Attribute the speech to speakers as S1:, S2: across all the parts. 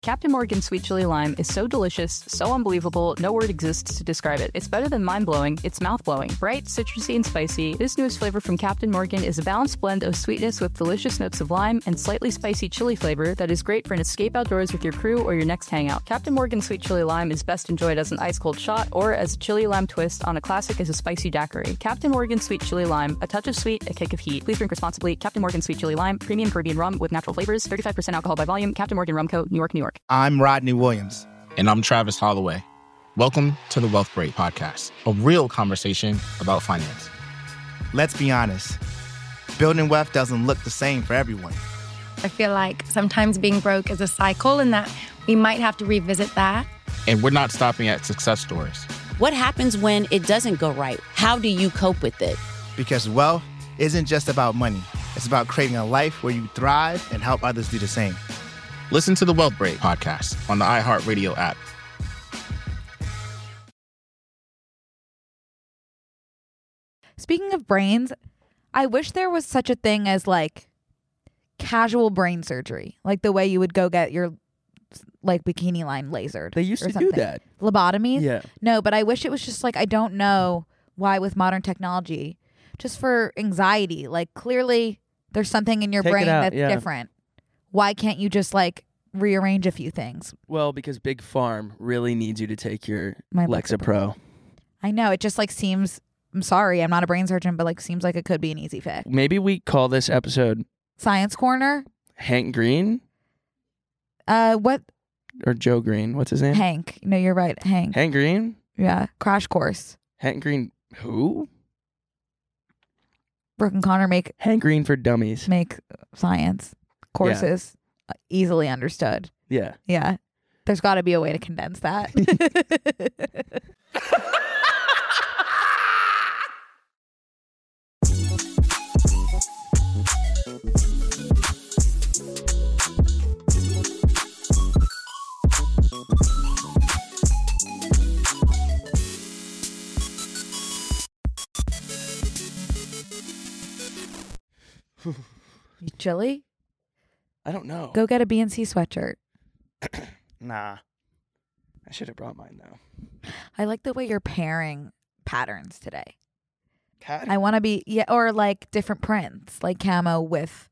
S1: Captain Morgan Sweet Chili Lime is so delicious, so unbelievable, no word exists to describe it. It's better than mind-blowing, it's mouth-blowing. Bright, citrusy, and spicy, this newest flavor from Captain Morgan is a balanced blend of sweetness with delicious notes of lime and slightly spicy chili flavor that is great for an escape outdoors with your crew or your next hangout. Captain Morgan Sweet Chili Lime is best enjoyed as an ice-cold shot or as a chili lime twist on a classic as a spicy daiquiri. Captain Morgan Sweet Chili Lime, a touch of sweet, a kick of heat. Please drink responsibly. Captain Morgan Sweet Chili Lime, premium Caribbean rum with natural flavors, 35% alcohol by volume. Captain Morgan Rum Co., New York, New York.
S2: I'm Rodney Williams.
S3: And I'm Travis Holloway. Welcome to the Wealth Break Podcast, a real conversation about finance.
S2: Let's be honest. Building wealth doesn't look the same for everyone.
S4: I feel like sometimes being broke is a cycle and that we might have to revisit that.
S3: And we're not stopping at success stories.
S5: What happens when it doesn't go right? How do you cope with it?
S2: Because wealth isn't just about money. It's about creating a life where you thrive and help others do the same.
S3: Listen to the Wealth Break Podcast on the iHeartRadio app.
S6: Speaking of brains, I wish there was such a thing as like casual brain surgery, like the way you would go get your like bikini line lasered.
S7: They used to do that.
S6: Lobotomies?
S7: Yeah.
S6: No, but I wish it was just like, I don't know why with modern technology, just for anxiety, like clearly there's something in your brain that's different. Why can't you just like rearrange a few things?
S7: Well, because Big Farm really needs you to take your
S6: My
S7: Lexapro.
S6: I know. It just like seems, I'm sorry, I'm not a brain surgeon, but like seems like it could be an easy fix.
S7: Maybe we call this episode
S6: Science Corner?
S7: Hank Green?
S6: What?
S7: Or Joe Green. What's his name?
S6: Hank. No, you're right. Hank.
S7: Hank Green?
S6: Yeah. Crash Course.
S7: Hank Green. Who?
S6: Brooke and Connor make
S7: Hank Green for Dummies.
S6: Make science courses easily understood.
S7: Yeah.
S6: Yeah. There's got to be a way to condense that. You chilly?
S7: I don't know.
S6: Go get a BNC sweatshirt.
S7: Nah. I should have brought mine, though.
S6: I like the way you're pairing patterns today.
S7: Cat?
S6: I want to be, or like different prints, like camo with,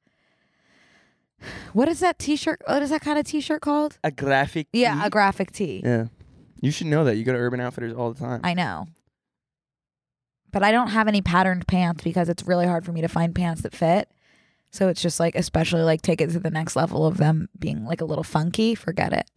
S6: what is that t-shirt? What is that kind of t-shirt called?
S7: A graphic tee?
S6: Yeah, a graphic tee.
S7: Yeah. You should know that. You go to Urban Outfitters all the time.
S6: I know. But I don't have any patterned pants because it's really hard for me to find pants that fit. So it's just like, especially like take it to the next level of them being like a little funky. Forget it.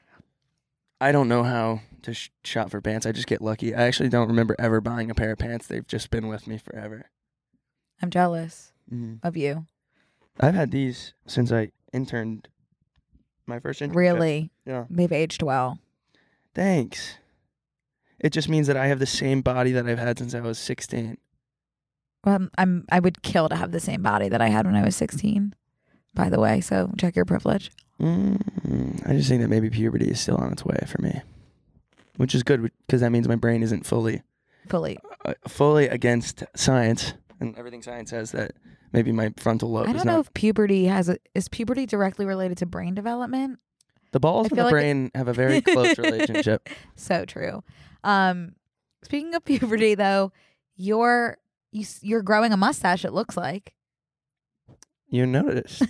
S7: I don't know how to shop for pants. I just get lucky. I actually don't remember ever buying a pair of pants. They've just been with me forever.
S6: I'm jealous of you.
S7: I've had these since I interned my first internship.
S6: Really?
S7: Yeah.
S6: They've aged well.
S7: Thanks. It just means that I have the same body that I've had since I was 16.
S6: Well, I would kill to have the same body that I had when I was 16, by the way. So check your privilege.
S7: I just think that maybe puberty is still on its way for me, which is good because that means my brain isn't fully against science and everything science says that maybe my frontal lobe.
S6: I don't know if puberty is puberty directly related to brain development.
S7: The balls and the brain have a very close relationship.
S6: So true. Speaking of puberty, though, you're growing a mustache, it looks like.
S7: You noticed.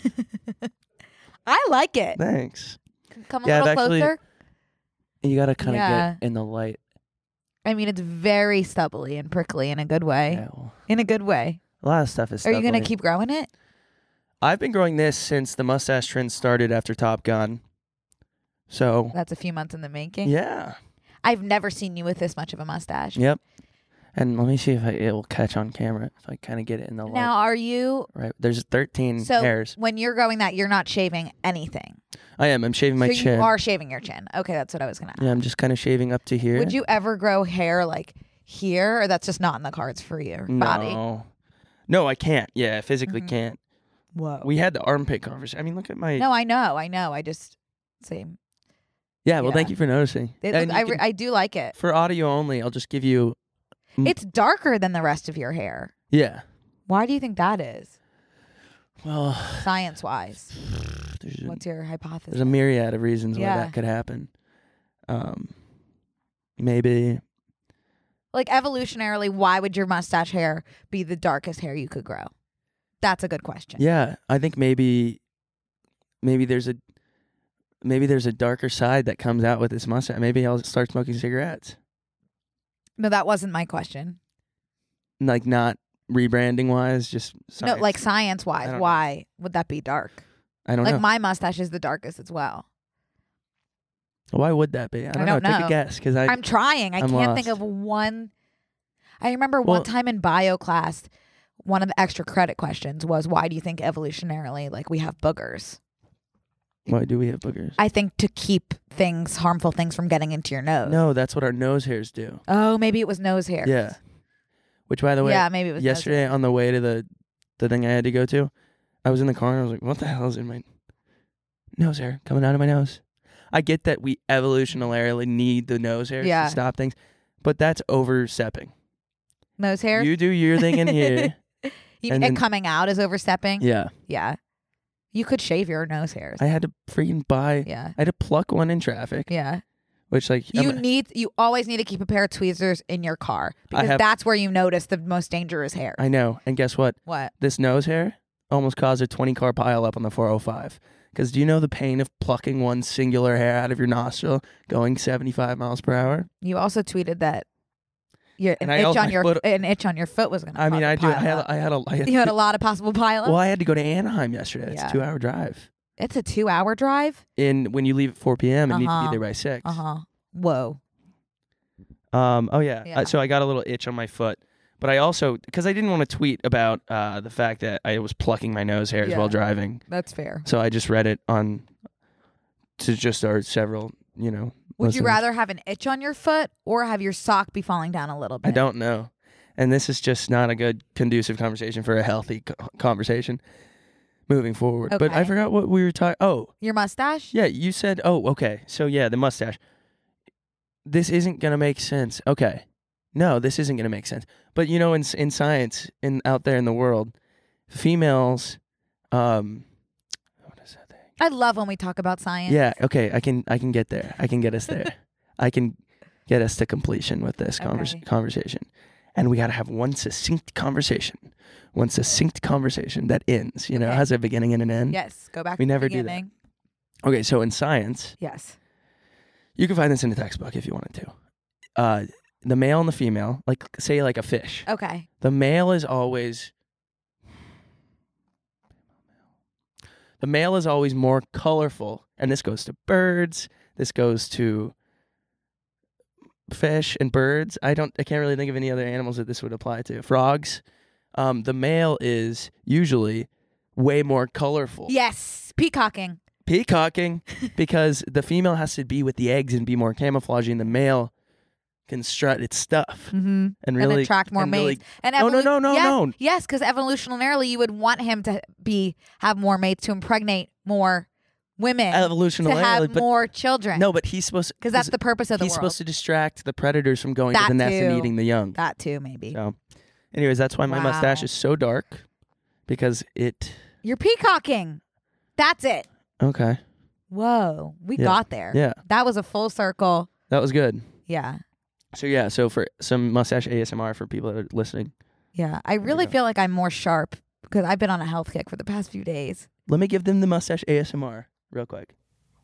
S6: I like it.
S7: Thanks.
S6: Come a little closer.
S7: You got to kind of get in the light.
S6: I mean, it's very stubbly and prickly in a good way.
S7: Yeah, well,
S6: in a good way.
S7: A lot of stuff is
S6: stubbly. Are you going
S7: to
S6: keep growing it?
S7: I've been growing this since the mustache trend started after Top Gun. So
S6: that's a few months in the making.
S7: Yeah.
S6: I've never seen you with this much of a mustache.
S7: Yep. And let me see if it will catch on camera. If I kind of get it in the light.
S6: Now, are you...
S7: Right. There's 13 hairs.
S6: So when you're growing that, you're not shaving anything?
S7: I am. I'm shaving my chin.
S6: You are shaving your chin. Okay, that's what I was going to ask.
S7: Yeah, I'm just kind of shaving up to here.
S6: Would you ever grow hair like here? Or that's just not in the cards for your body?
S7: No, I can't. Yeah, I physically can't.
S6: Whoa.
S7: We had the armpit conversation. I mean, look at my...
S6: No, I know. I just... Same.
S7: Yeah, well, thank you for noticing.
S6: I do like it.
S7: For audio only, I'll just give you...
S6: It's darker than the rest of your hair.
S7: Yeah.
S6: Why do you think that is?
S7: Well,
S6: science-wise, what's your hypothesis?
S7: There's a myriad of reasons why that could happen. Maybe.
S6: Like evolutionarily, why would your mustache hair be the darkest hair you could grow? That's a good question.
S7: Yeah, I think maybe there's a darker side that comes out with this mustache. Maybe I'll start smoking cigarettes.
S6: No, that wasn't my question.
S7: Like not rebranding wise, just science.
S6: No, like science wise, why would that be dark?
S7: I don't know.
S6: Like my mustache is the darkest as well.
S7: Why would that be? I don't know. Take a guess, because I'm
S6: trying. I can't
S7: lost.
S6: think of one. I remember one time in bio class, one of the extra credit questions was, why do you think evolutionarily, like, we have boogers?
S7: Why do we have boogers?
S6: I think to keep harmful things from getting into your nose.
S7: No, that's what our nose hairs do.
S6: Oh, maybe it was nose hairs.
S7: Yeah. Which, by the way,
S6: maybe it was
S7: yesterday on the way to the thing I had to go to, I was in the car and I was like, what the hell is in my nose hair coming out of my nose? I get that we evolutionarily need the nose hairs to stop things, but that's overstepping.
S6: Nose hair?
S7: You do your thing in here.
S6: And coming out is overstepping?
S7: Yeah.
S6: Yeah. You could shave your nose hairs.
S7: I had to freaking buy.
S6: Yeah.
S7: I had to pluck one in traffic.
S6: Yeah.
S7: Which, like,
S6: you always need to keep a pair of tweezers in your car, because that's where you notice the most dangerous hair.
S7: I know. And guess what?
S6: What?
S7: This nose hair almost caused a 20-car pile up on the 405. Because do you know the pain of plucking one singular hair out of your nostril going 75 miles per hour?
S6: You also tweeted that an itch on your foot was going to.
S7: I mean, I do.
S6: You had a lot of possible pileups.
S7: Well, I had to go to Anaheim yesterday. It's a 2-hour drive.
S6: It's a 2-hour drive.
S7: When you leave at 4 p.m. and need to be there by 6.
S6: Whoa.
S7: Oh yeah. So I got a little itch on my foot. But I also, because I didn't want to tweet about the fact that I was plucking my nose hairs while driving.
S6: That's fair.
S7: So I just read it to just our several,
S6: Would
S7: listeners.
S6: you rather have an itch on your foot or have your sock be falling down a little bit?
S7: I don't know. And this is just not a good, conducive conversation for a healthy conversation moving forward.
S6: Okay.
S7: But I forgot what we were talking. Oh.
S6: Your mustache?
S7: Yeah, you said, okay. So yeah, the mustache. This isn't going to make sense. Okay. No, this isn't going to make sense. But in science, out there in the world, females, what is that thing?
S6: I love when we talk about science.
S7: Yeah. Okay. I can get there. I can get us there. I can get us to completion with this conversation. And we got to have one succinct conversation that ends. Has a beginning and an end.
S6: Yes. Go back.
S7: We
S6: to
S7: never
S6: the beginning.
S7: do that. Okay. So in science,
S6: yes,
S7: you can find this in a textbook if you wanted to. The male and the female, like say like a fish.
S6: Okay.
S7: The male is always more colorful, and this goes to birds. This goes to fish and birds. I can't really think of any other animals that this would apply to. Frogs. The male is usually way more colorful.
S6: Yes, peacocking,
S7: because the female has to be with the eggs and be more camouflaging. The male can strut its stuff
S6: and really attract more mates.
S7: No.
S6: Yes, because evolutionarily, you would want him to have more mates to impregnate more women.
S7: Evolutionarily,
S6: to have more children.
S7: No, but he's supposed
S6: because that's the purpose of the world.
S7: He's supposed to distract the predators from going to the nest and eating the young.
S6: That too, maybe.
S7: So, anyways, that's why my mustache is so dark, because
S6: You're peacocking. That's it.
S7: Okay.
S6: Whoa, we got there.
S7: Yeah,
S6: that was a full circle.
S7: That was good.
S6: Yeah.
S7: So for some mustache ASMR for people that are listening.
S6: Yeah, I really feel like I'm more sharp because I've been on a health kick for the past few days.
S7: Let me give them the mustache ASMR real quick.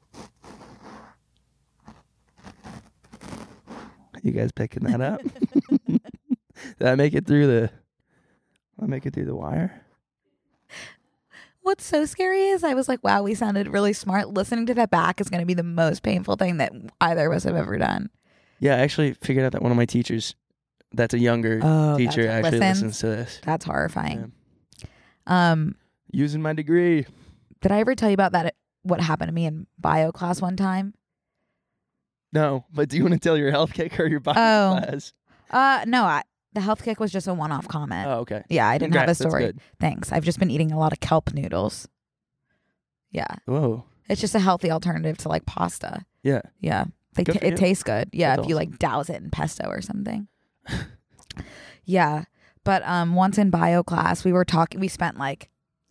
S7: You guys picking that up? Did I make it through the wire?
S6: What's so scary is I was like, wow, we sounded really smart. Listening to that back is going to be the most painful thing that either of us have ever done.
S7: Yeah, I actually figured out that one of my teachers, that's a younger teacher, actually listens to this.
S6: That's horrifying. Yeah.
S7: Using my degree.
S6: Did I ever tell you about that? What happened to me in bio class one time?
S7: No, but do you want to tell your health kick or your bio class?
S6: No, the health kick was just a one-off comment.
S7: Oh, okay.
S6: Yeah, I didn't have a story.
S7: That's good.
S6: Thanks. I've just been eating a lot of kelp noodles. Yeah.
S7: Whoa.
S6: It's just a healthy alternative to like pasta.
S7: Yeah.
S6: Yeah. It tastes good. Yeah,
S7: That's
S6: if you like douse it in pesto or something. Yeah. But once in bio class, we spent like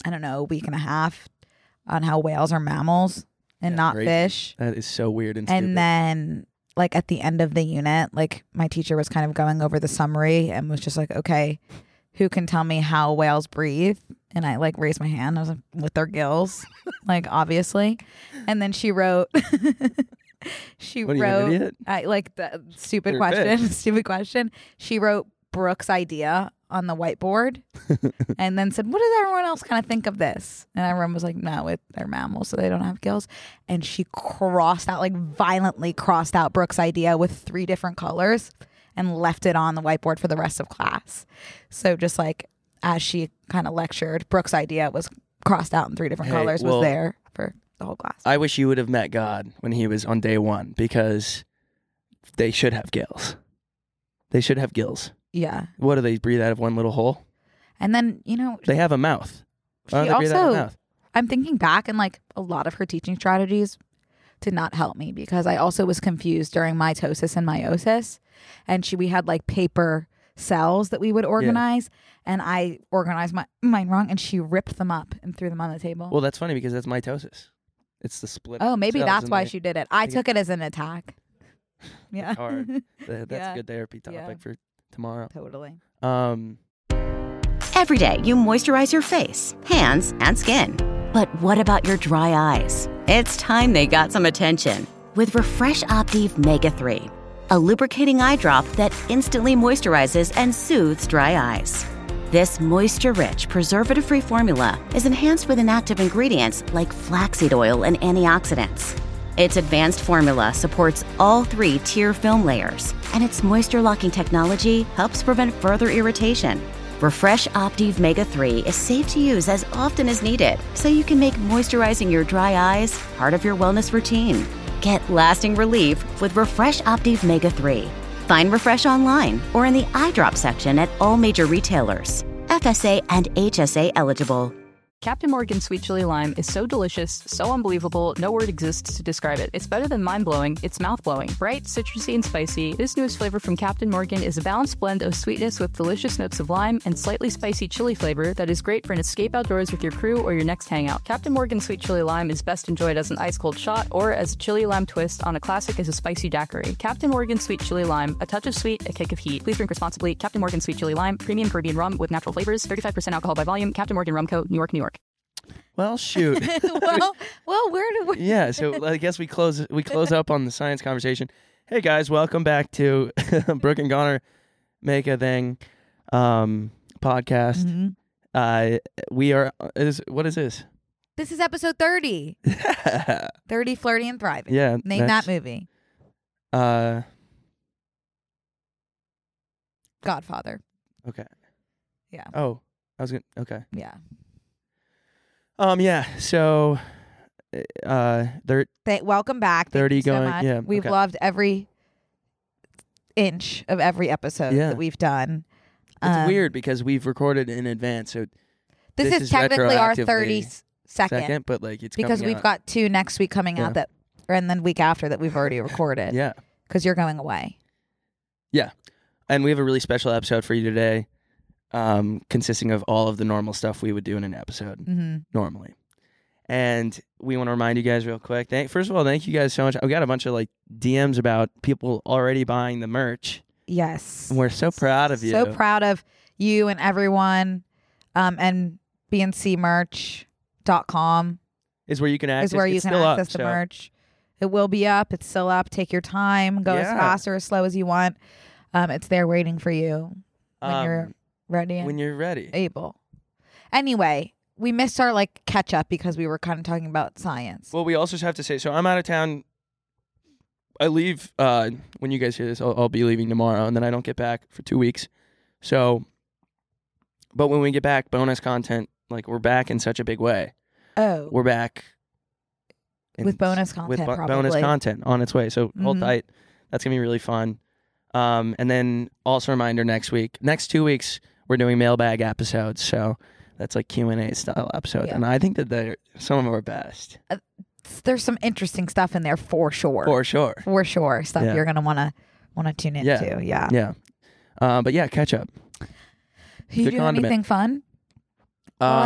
S6: I don't know, a week and a half on how whales are mammals and not
S7: crazy.
S6: fish.
S7: That is so weird and stupid.
S6: And then like at the end of the unit, like my teacher was kind of going over the summary and was just like, okay, who can tell me how whales breathe? And I like raised my hand. I was like, with their gills, like obviously. And then she wrote,
S7: What, are you an idiot?
S6: like the stupid question. She wrote Brooke's idea on the whiteboard and then said, what does everyone else kind of think of this? And everyone was like, no, they're mammals, so they don't have gills. And she violently crossed out Brooke's idea with 3 different colors and left it on the whiteboard for the rest of class. So just like as she kind of lectured, Brooke's idea was crossed out in 3 different colors, was there for the whole class.
S7: I wish you would have met God when he was on day 1, because they should have gills. They should have gills.
S6: Yeah.
S7: What do they breathe out of one little hole?
S6: And then,
S7: they have a mouth. Why don't they breathe out of a mouth?
S6: I'm thinking back, and like a lot of her teaching strategies did not help me, because I also was confused during mitosis and meiosis, and we had like paper cells that we would organize, and I organized mine wrong, and she ripped them up and threw them on the table.
S7: Well, that's funny because that's mitosis. It's the split.
S6: Oh, maybe that's why she did it. I took it as an attack. Yeah.
S7: It's hard. That's a good therapy topic for tomorrow.
S6: Totally.
S8: Every day you moisturize your face, hands, and skin. But what about your dry eyes? It's time they got some attention with Refresh Optive Mega 3, a lubricating eye drop that instantly moisturizes and soothes dry eyes. This moisture-rich, preservative-free formula is enhanced with inactive ingredients like flaxseed oil and antioxidants. Its advanced formula supports all 3 tier film layers, and its moisture-locking technology helps prevent further irritation. Refresh Optive Mega 3 is safe to use as often as needed, so you can make moisturizing your dry eyes part of your wellness routine. Get lasting relief with Refresh Optive Mega 3. Find Refresh online or in the eye drop section at all major retailers. FSA and HSA eligible.
S1: Captain Morgan Sweet Chili Lime is so delicious, so unbelievable, no word exists to describe it. It's better than mind-blowing, it's mouth-blowing. Bright, citrusy, and spicy, this newest flavor from Captain Morgan is a balanced blend of sweetness with delicious notes of lime and slightly spicy chili flavor that is great for an escape outdoors with your crew or your next hangout. Captain Morgan Sweet Chili Lime is best enjoyed as an ice-cold shot or as a chili lime twist on a classic as a spicy daiquiri. Captain Morgan Sweet Chili Lime, a touch of sweet, a kick of heat. Please drink responsibly. Captain Morgan Sweet Chili Lime, premium Caribbean rum with natural flavors, 35% alcohol by volume. Captain Morgan Rum Co., New York, New York.
S7: Well, shoot.
S6: well, where do we?
S7: Yeah, so I guess we close up on the science conversation. Hey guys, welcome back to Brooke and Connor Make a Thing podcast. We are. What is this?
S6: This is episode 30. 30, Flirty and Thriving.
S7: Yeah,
S6: name that movie. Godfather.
S7: Okay.
S6: Yeah.
S7: Oh, I was gonna. Okay.
S6: Yeah.
S7: Yeah. So,
S6: welcome back.
S7: 30
S6: Thank you
S7: going.
S6: so much.
S7: Yeah.
S6: We've loved every inch of every episode that we've done.
S7: It's weird because we've recorded in advance, so
S6: this is technically our 32nd,
S7: but like it's
S6: because we've got 2 next week coming out and then week after that we've already recorded.
S7: Yeah.
S6: Because you're going away.
S7: Yeah, and we have a really special episode for you today. Consisting of all of the normal stuff we would do in an episode normally. And we want to remind you guys real quick. First of all, thank you guys so much. We got a bunch of like DMs about people already buying the merch.
S6: Yes.
S7: And we're so proud of you.
S6: So proud of you and everyone. And bncmerch.com
S7: is where you can access,
S6: the merch. It will be up. It's still up. Take your time. Go as fast or as slow as you want. It's there waiting for you when you're ready.
S7: When you're ready.
S6: Able. Anyway, we missed our catch up because we were kind of talking about science.
S7: Well, we also just have to say, so I'm out of town. I leave when you guys hear this. I'll be leaving tomorrow, and then I don't get back for 2 weeks. So, but when we get back, bonus content, we're back in such a big way.
S6: Oh,
S7: we're back
S6: with bonus content.
S7: With bonus content on its way. So hold tight. That's gonna be really fun. And then also a reminder, next 2 weeks, we're doing mailbag episodes. So that's like Q&A style episode. And I think that they're some of our best.
S6: There's some interesting stuff in there for sure.
S7: Stuff
S6: you're going to want to tune into.
S7: Yeah. But yeah, catch up.
S6: You do anything fun?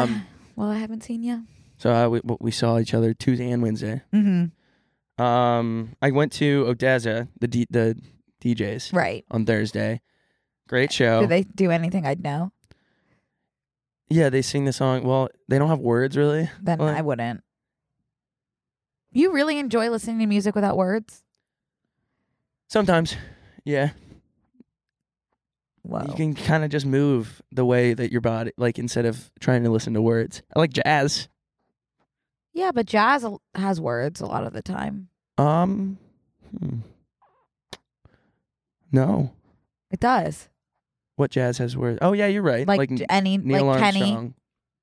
S6: Well, I haven't seen you.
S7: So we saw each other Tuesday and Wednesday.
S6: Mm-hmm.
S7: I went to Odessa, the DJs,
S6: right,
S7: on Thursday. Great show.
S6: Do they do anything I'd know?
S7: Yeah, they sing the song. Well, they don't have words really.
S6: Then I wouldn't. You really enjoy listening to music without words?
S7: Sometimes, yeah.
S6: Whoa.
S7: You can kind of just move the way that your body, like instead of trying to listen to words. I like jazz.
S6: Yeah, but jazz has words a lot of the time.
S7: No.
S6: It does.
S7: What jazz has words? Oh yeah, you're right.
S6: Like any,
S7: Neil
S6: like
S7: Armstrong.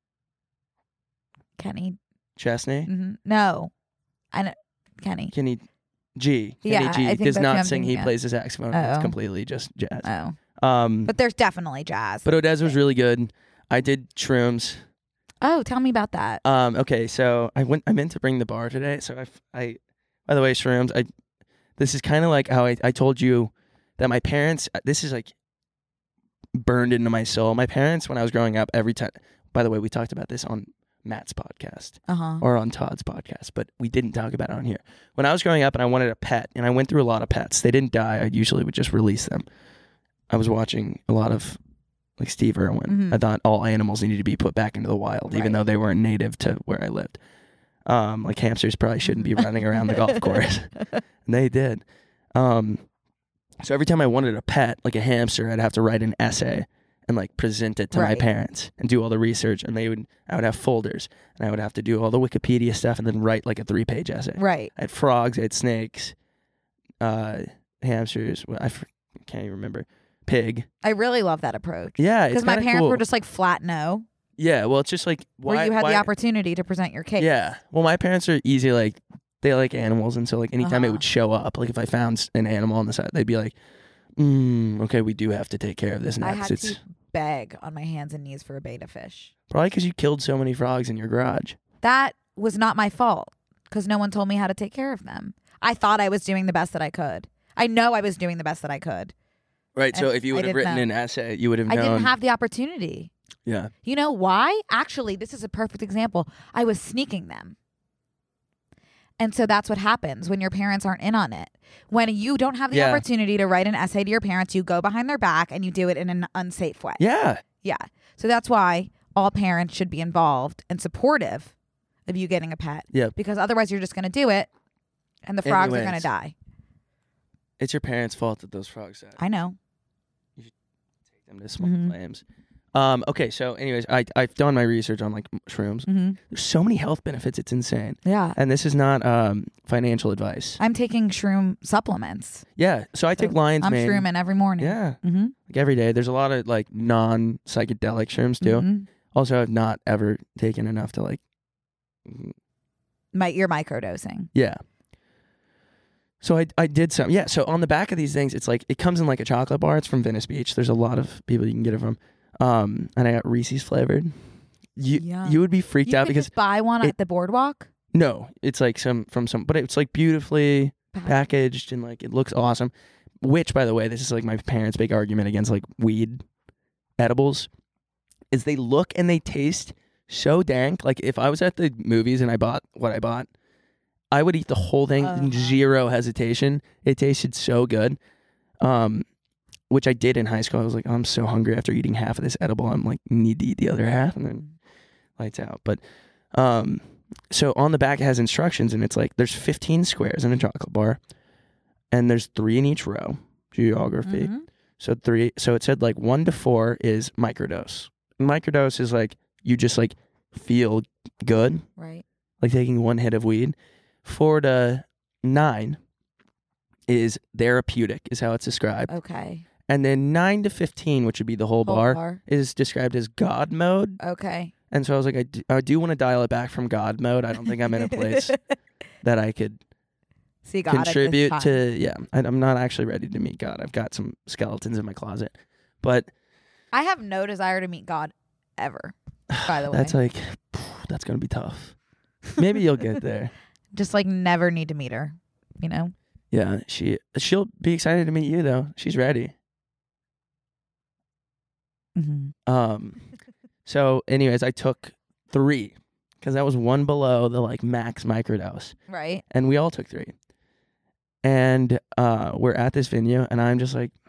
S6: Kenny
S7: Chesney?
S6: Mm-hmm. No, I know Kenny
S7: G.
S6: Yeah,
S7: Kenny G
S6: I think
S7: does
S6: that's
S7: not
S6: who I'm
S7: sing. He
S6: thinking of.
S7: plays the saxophone. It's completely just jazz.
S6: Oh. But there's definitely jazz.
S7: But Odessa was really good. I did shrooms.
S6: Oh, tell me about that.
S7: Okay, so I meant to bring the bar today. So I by the way, shrooms. This is kind of like how I told you that my parents. This is like burned into my soul. My parents, when I was growing up, every time. By the way, we talked about this on Matt's podcast or on Todd's podcast, but we didn't talk about it on here. When I was growing up and I wanted a pet, and I went through a lot of pets. They didn't die. I usually would just release them. I was watching a lot of like Steve Irwin.
S6: Mm-hmm.
S7: I thought all animals needed to be put back into the wild, even though they weren't native to where I lived. Like hamsters probably shouldn't be running around the golf course. And they did. So every time I wanted a pet, like a hamster, I'd have to write an essay and like present it to my parents and do all the research. And I would have folders and I would have to do all the Wikipedia stuff and then write like a 3-page essay.
S6: Right.
S7: I had frogs, I had snakes, hamsters. I can't even remember. Pig.
S6: I really love that approach.
S7: Yeah,
S6: because my parents were just like flat no.
S7: Yeah, well, it's just like
S6: where you had the opportunity to present your case.
S7: Yeah, well, my parents are easy. Like they like animals, and so like anytime it would show up, like if I found an animal on the side, they'd be like, "Okay, we do have to take care of this next."
S6: I had to beg on my hands and knees for a betta fish.
S7: Probably because you killed so many frogs in your garage.
S6: That was not my fault because no one told me how to take care of them. I thought I was doing the best that I could. I know I was doing the best that I could.
S7: Right, so if you would have written an essay, you would have known.
S6: I didn't have the opportunity.
S7: Yeah.
S6: You know why? Actually, this is a perfect example. I was sneaking them. And so that's what happens when your parents aren't in on it. When you don't have the opportunity to write an essay to your parents, you go behind their back and you do it in an unsafe way.
S7: Yeah.
S6: Yeah. So that's why all parents should be involved and supportive of you getting a pet.
S7: Yeah.
S6: Because otherwise you're just going to do it and the frogs are going to die.
S7: It's your parents' fault that those frogs died.
S6: I know.
S7: You should take them to small flames. Okay, so anyways, I've done my research on like shrooms.
S6: Mm-hmm.
S7: There's so many health benefits, it's insane.
S6: Yeah.
S7: And this is not financial advice.
S6: I'm taking shroom supplements.
S7: Yeah, so I take lion's mane.
S6: I'm shrooming every morning.
S7: Yeah.
S6: Mm-hmm.
S7: Like every day. There's a lot of like non-psychedelic shrooms too.
S6: Mm-hmm.
S7: Also, I've not ever taken enough to like...
S6: You're microdosing.
S7: Yeah. So I did some. Yeah, so on the back of these things, it's like, it comes in like a chocolate bar. It's from Venice Beach. There's a lot of people you can get it from. And I got Reese's flavored. You would be freaked out because
S6: just buy one at the boardwalk.
S7: No, it's like but it's like beautifully packaged and like it looks awesome. Which, by the way, this is like my parents' big argument against like weed edibles, is they look and they taste so dank. Like if I was at the movies and I bought what I bought, I would eat the whole thing in zero hesitation. It tasted so good. Which I did in high school. I was like, I'm so hungry after eating half of this edible. I'm like, need to eat the other half, and then lights out. But so on the back it has instructions, and it's like there's 15 squares in a chocolate bar, and there's 3 in each row. Geography. Mm-hmm. So it said like 1 to 4 is microdose. Microdose is like you just like feel good,
S6: right? Like
S7: taking 1 hit of weed. 4 to 9 is therapeutic, is how it's described.
S6: Okay.
S7: And then 9 to 15, which would be the whole bar, is described as God mode.
S6: Okay.
S7: And so I was like, I do want to dial it back from God mode. I don't think I'm in a place that I could
S6: see God
S7: contribute to. Yeah, I'm not actually ready to meet God. I've got some skeletons in my closet, but
S6: I have no desire to meet God ever. By the way,
S7: that's going to be tough. Maybe you'll get there.
S6: Just like never need to meet her, you know?
S7: Yeah, she'll be excited to meet you though. She's ready.
S6: Mm-hmm.
S7: So anyways, I took 3 because that was one below the like max microdose.
S6: Right.
S7: And we all took 3. And we're at this venue, and I'm just like,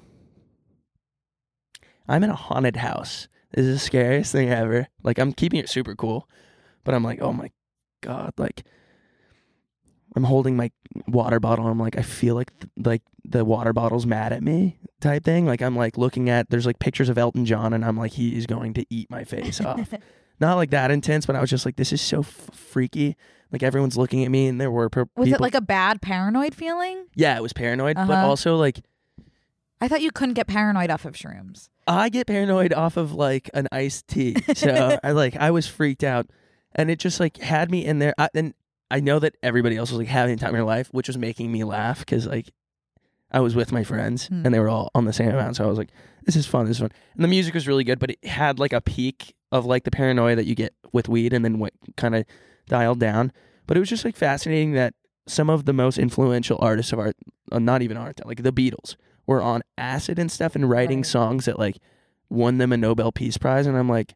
S7: I'm in a haunted house. This is the scariest thing ever. Like, I'm keeping it super cool, but I'm like, oh my God, like, I'm holding my water bottle. I'm like, I feel like the water bottle's mad at me type thing. Like, I'm like looking at, there's like pictures of Elton John, and I'm like, he is going to eat my face off. Not like that intense, but I was just like, this is so freaky. Like, everyone's looking at me, and there were people.
S6: Was it like a bad paranoid feeling?
S7: Yeah, it was paranoid, but also like.
S6: I thought you couldn't get paranoid off of shrooms.
S7: I get paranoid off of like an iced tea. So I was freaked out, and it just like had me in there. And I know that everybody else was like having time in their life, which was making me laugh because like I was with my friends and they were all on the same amount. So I was like, this is fun. And the music was really good, but it had like a peak of like the paranoia that you get with weed and then kind of dialed down. But it was just like fascinating that some of the most influential artists of art, not even art, like the Beatles, were on acid and stuff and writing songs that like won them a Nobel Peace Prize. And I'm like,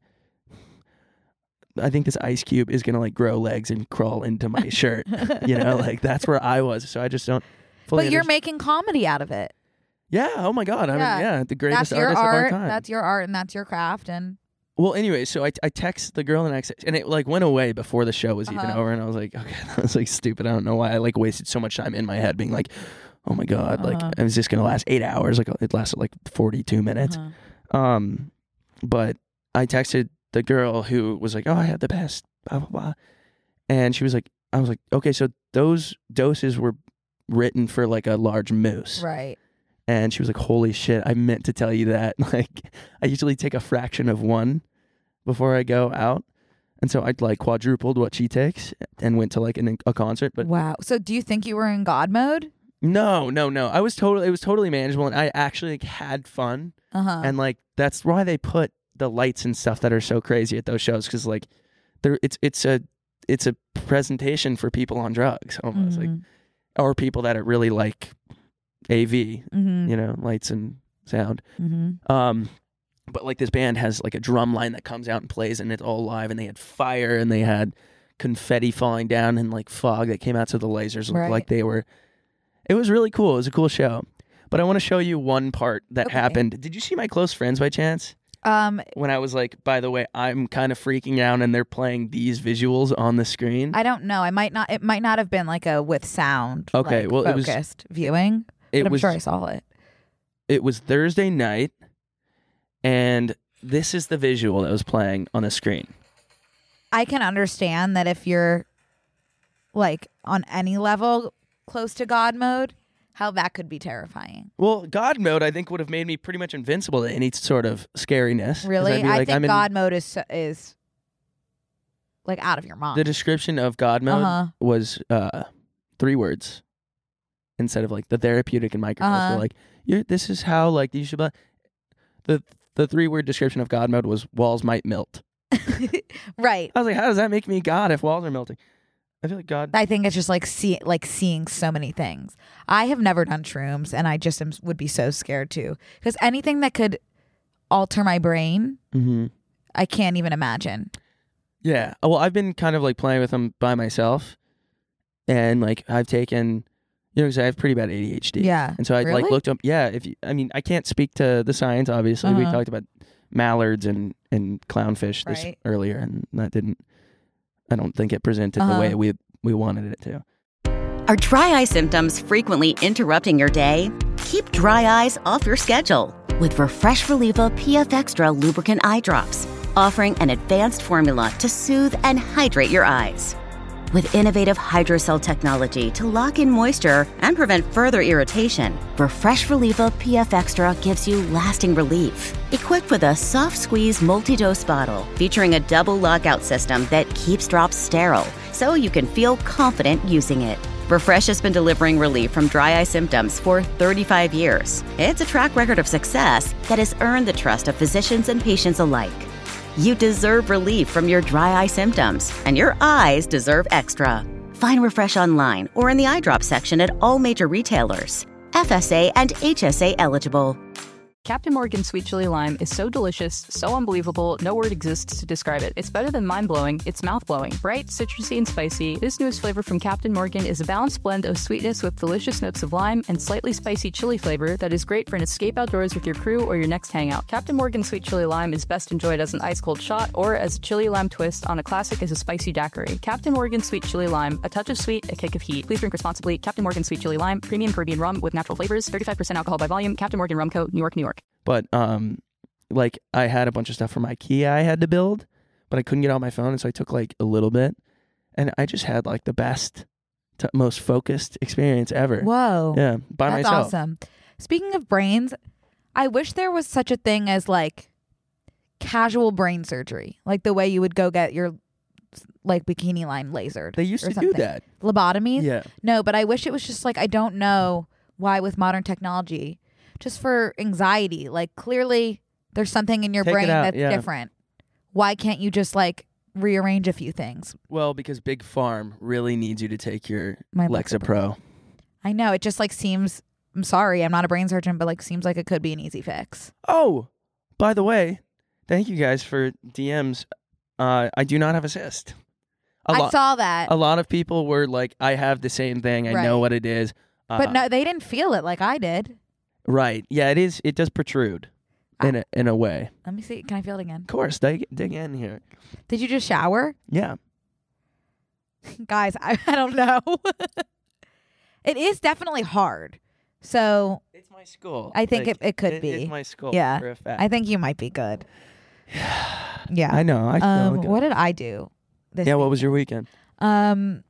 S7: I think this ice cube is going to like grow legs and crawl into my shirt. You know, like that's where I was. So I just don't fully
S6: But you're making comedy out of it.
S7: Yeah. Oh my God. I mean, the greatest
S6: artist
S7: of our time.
S6: That's your art and that's your craft. And
S7: well, anyway, so I text the girl the next day, and it like went away before the show was even over. And I was like, okay, that was like stupid. I don't know why I like wasted so much time in my head being like, oh my God, like I was just going to last 8 hours. Like it lasted like 42 minutes. But I texted the girl who was like, oh, I had the best, blah, blah, blah. And she was like, I was like, okay, so those doses were written for like a large moose.
S6: Right.
S7: And she was like, holy shit, I meant to tell you that. Like, I usually take a fraction of one before I go out. And so I'd like quadrupled what she takes and went to like a concert. But
S6: wow. So do you think you were in God mode?
S7: No. It was totally manageable. And I actually like had fun. And like, that's why they put the lights and stuff that are so crazy at those shows. Cause like it's a presentation for people on drugs almost like, or people that are really like AV, you know, lights and sound. But like this band has like a drum line that comes out and plays and it's all live, and they had fire and they had confetti falling down and like fog that came out, so the lasers looked like they were. It was really cool. It was a cool show. But I want to show you one part that happened. Did you see My Close Friends by chance? When I was like, by the way, I'm kind of freaking out and they're playing these visuals on the screen.
S6: I don't know. It might not have been like a with sound.
S7: Okay,
S6: like,
S7: well,
S6: focused viewing. But I'm sure I saw it.
S7: It was Thursday night, and this is the visual that was playing on the screen.
S6: I can understand that if you're like on any level close to God mode, how that could be terrifying.
S7: Well, God mode, I think, would have made me pretty much invincible to any sort of scariness.
S6: Really? I think God mode is like out of your mind.
S7: The description of God mode was 3 words instead of like the therapeutic and microdose. Like, this is how like you should. The 3-word description of God mode was walls might melt.
S6: Right.
S7: I was like, how does that make me God if walls are melting? I feel like God.
S6: I think it's just like seeing so many things. I have never done shrooms, and I just would be so scared too, because anything that could alter my brain, I can't even imagine.
S7: Yeah. Well, I've been kind of like playing with them by myself, and like I've taken, you know, because I have pretty bad ADHD.
S6: Yeah.
S7: And so I like looked up. Yeah. I can't speak to the science. Obviously, we talked about mallards and clownfish this earlier, and that didn't. I don't think it presented the way we wanted it to.
S8: Are dry eye symptoms frequently interrupting your day? Keep dry eyes off your schedule with Refresh Reliever PF Extra Lubricant Eye Drops, offering an advanced formula to soothe and hydrate your eyes. With innovative hydrocell technology to lock in moisture and prevent further irritation, Refresh Reliever PF Extra gives you lasting relief. Equipped with a soft squeeze multi-dose bottle featuring a double lockout system that keeps drops sterile, so you can feel confident using it. Refresh has been delivering relief from dry eye symptoms for 35 years. It's a track record of success that has earned the trust of physicians and patients alike. You deserve relief from your dry eye symptoms, and your eyes deserve extra. Find Refresh online or in the eye drop section at all major retailers. FSA and HSA eligible.
S1: Captain Morgan Sweet Chili Lime is so delicious, so unbelievable, no word exists to describe it. It's better than mind-blowing, it's mouth-blowing. Bright, citrusy, and spicy, this newest flavor from Captain Morgan is a balanced blend of sweetness with delicious notes of lime and slightly spicy chili flavor that is great for an escape outdoors with your crew or your next hangout. Captain Morgan Sweet Chili Lime is best enjoyed as an ice-cold shot or as a chili lime twist on a classic as a spicy daiquiri. Captain Morgan Sweet Chili Lime, a touch of sweet, a kick of heat. Please drink responsibly. Captain Morgan Sweet Chili Lime, premium Caribbean rum with natural flavors, 35% alcohol by volume. Captain Morgan Rum Co., New York, New York.
S7: But like I had a bunch of stuff from IKEA I had to build, but I couldn't get on my phone, and so I took like a little bit, and I just had like the best, most focused experience ever.
S6: Whoa.
S7: Yeah, by
S6: That's
S7: myself.
S6: awesome. Speaking of brains, I wish there was such a thing as like casual brain surgery, like the way you would go get your like bikini line lasered.
S7: They used
S6: or
S7: to
S6: something.
S7: do that.
S6: Lobotomies?
S7: Yeah.
S6: No, but I wish it was just like, I don't know why with modern technology, just for anxiety, like clearly there's something in your
S7: Take it
S6: brain
S7: out,
S6: that's
S7: yeah.
S6: different. Why can't you just like rearrange a few things?
S7: Well, because Big Farm really needs you to take your
S6: My
S7: Lexapro.
S6: I know, it just like seems, I'm sorry, I'm not a brain surgeon, but like seems like it could be an easy fix.
S7: Oh, by the way, thank you guys for DMs. I do not have a cyst.
S6: I saw that.
S7: A lot of people were like, I have the same thing. I know what it is.
S6: But no, they didn't feel it like I did.
S7: Right. Yeah, it is. It does protrude in a way.
S6: Let me see. Can I feel it again?
S7: Of course. Dig in here.
S6: Did you just shower?
S7: Yeah.
S6: Guys, I don't know. It is definitely hard. So
S7: it's my skull.
S6: I think it could be.
S7: It's my skull.
S6: Yeah.
S7: For a fact.
S6: I think you might be good. Yeah.
S7: I know. I feel good.
S6: What did I do?
S7: What was your weekend?
S6: I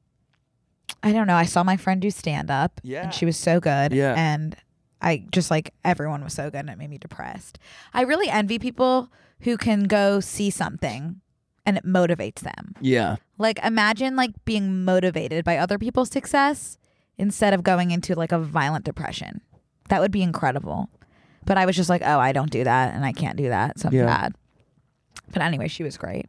S6: don't know. I saw my friend do stand up.
S7: Yeah.
S6: And she was so good.
S7: Yeah.
S6: And I just like everyone was so good and it made me depressed. I really envy people who can go see something and it motivates them.
S7: Yeah.
S6: Like imagine like being motivated by other people's success instead of going into like a violent depression. That would be incredible. But I was just like, oh, I don't do that and I can't do that. So I'm sad. But anyway, she was great.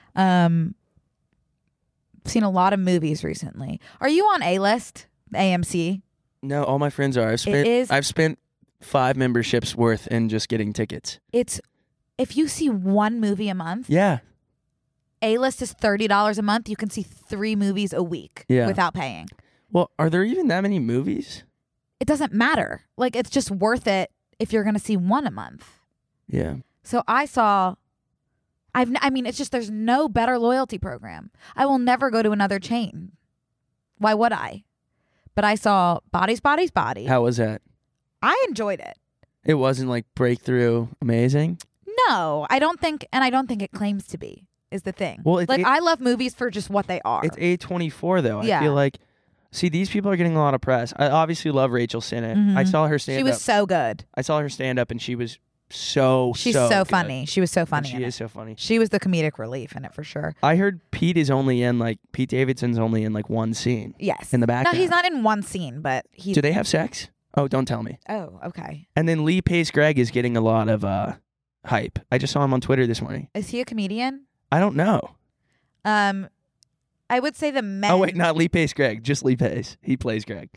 S6: Seen a lot of movies recently. Are you on A-List, AMC?
S7: No, all my friends are. I've spent 5 memberships worth in just getting tickets.
S6: It's if you see one movie a month.
S7: Yeah.
S6: A-List is $30 a month. You can see 3 movies a week without paying.
S7: Well, are there even that many movies?
S6: It doesn't matter. Like it's just worth it if you're going to see one a month.
S7: Yeah.
S6: So I saw. I mean, it's just there's no better loyalty program. I will never go to another chain. Why would I? But I saw Bodies, Bodies, Bodies.
S7: How was that?
S6: I enjoyed it.
S7: It wasn't like breakthrough amazing?
S6: No, I don't think, and I don't think it claims to be, is the thing.
S7: Well,
S6: I love movies for just what they are.
S7: It's A24 though.
S6: Yeah.
S7: I feel like, see, these people are getting a lot of press. I obviously love Rachel Sennett.
S6: Mm-hmm.
S7: I saw her stand up.
S6: She was so good.
S7: I saw her stand up and she was so
S6: so funny. She was so funny.
S7: She is so funny.
S6: She was the comedic relief in it for sure.
S7: I heard Pete Davidson's only in like one scene.
S6: Yes.
S7: In the background.
S6: No, he's not in one scene, but he's.
S7: Do they have sex? Oh, don't tell me.
S6: Oh, okay.
S7: And then Lee Pace Greg is getting a lot of hype. I just saw him on Twitter this morning.
S6: Is he a comedian?
S7: I don't know.
S6: I would say the men.
S7: Oh wait, not Lee Pace Greg, just Lee Pace. He plays Greg.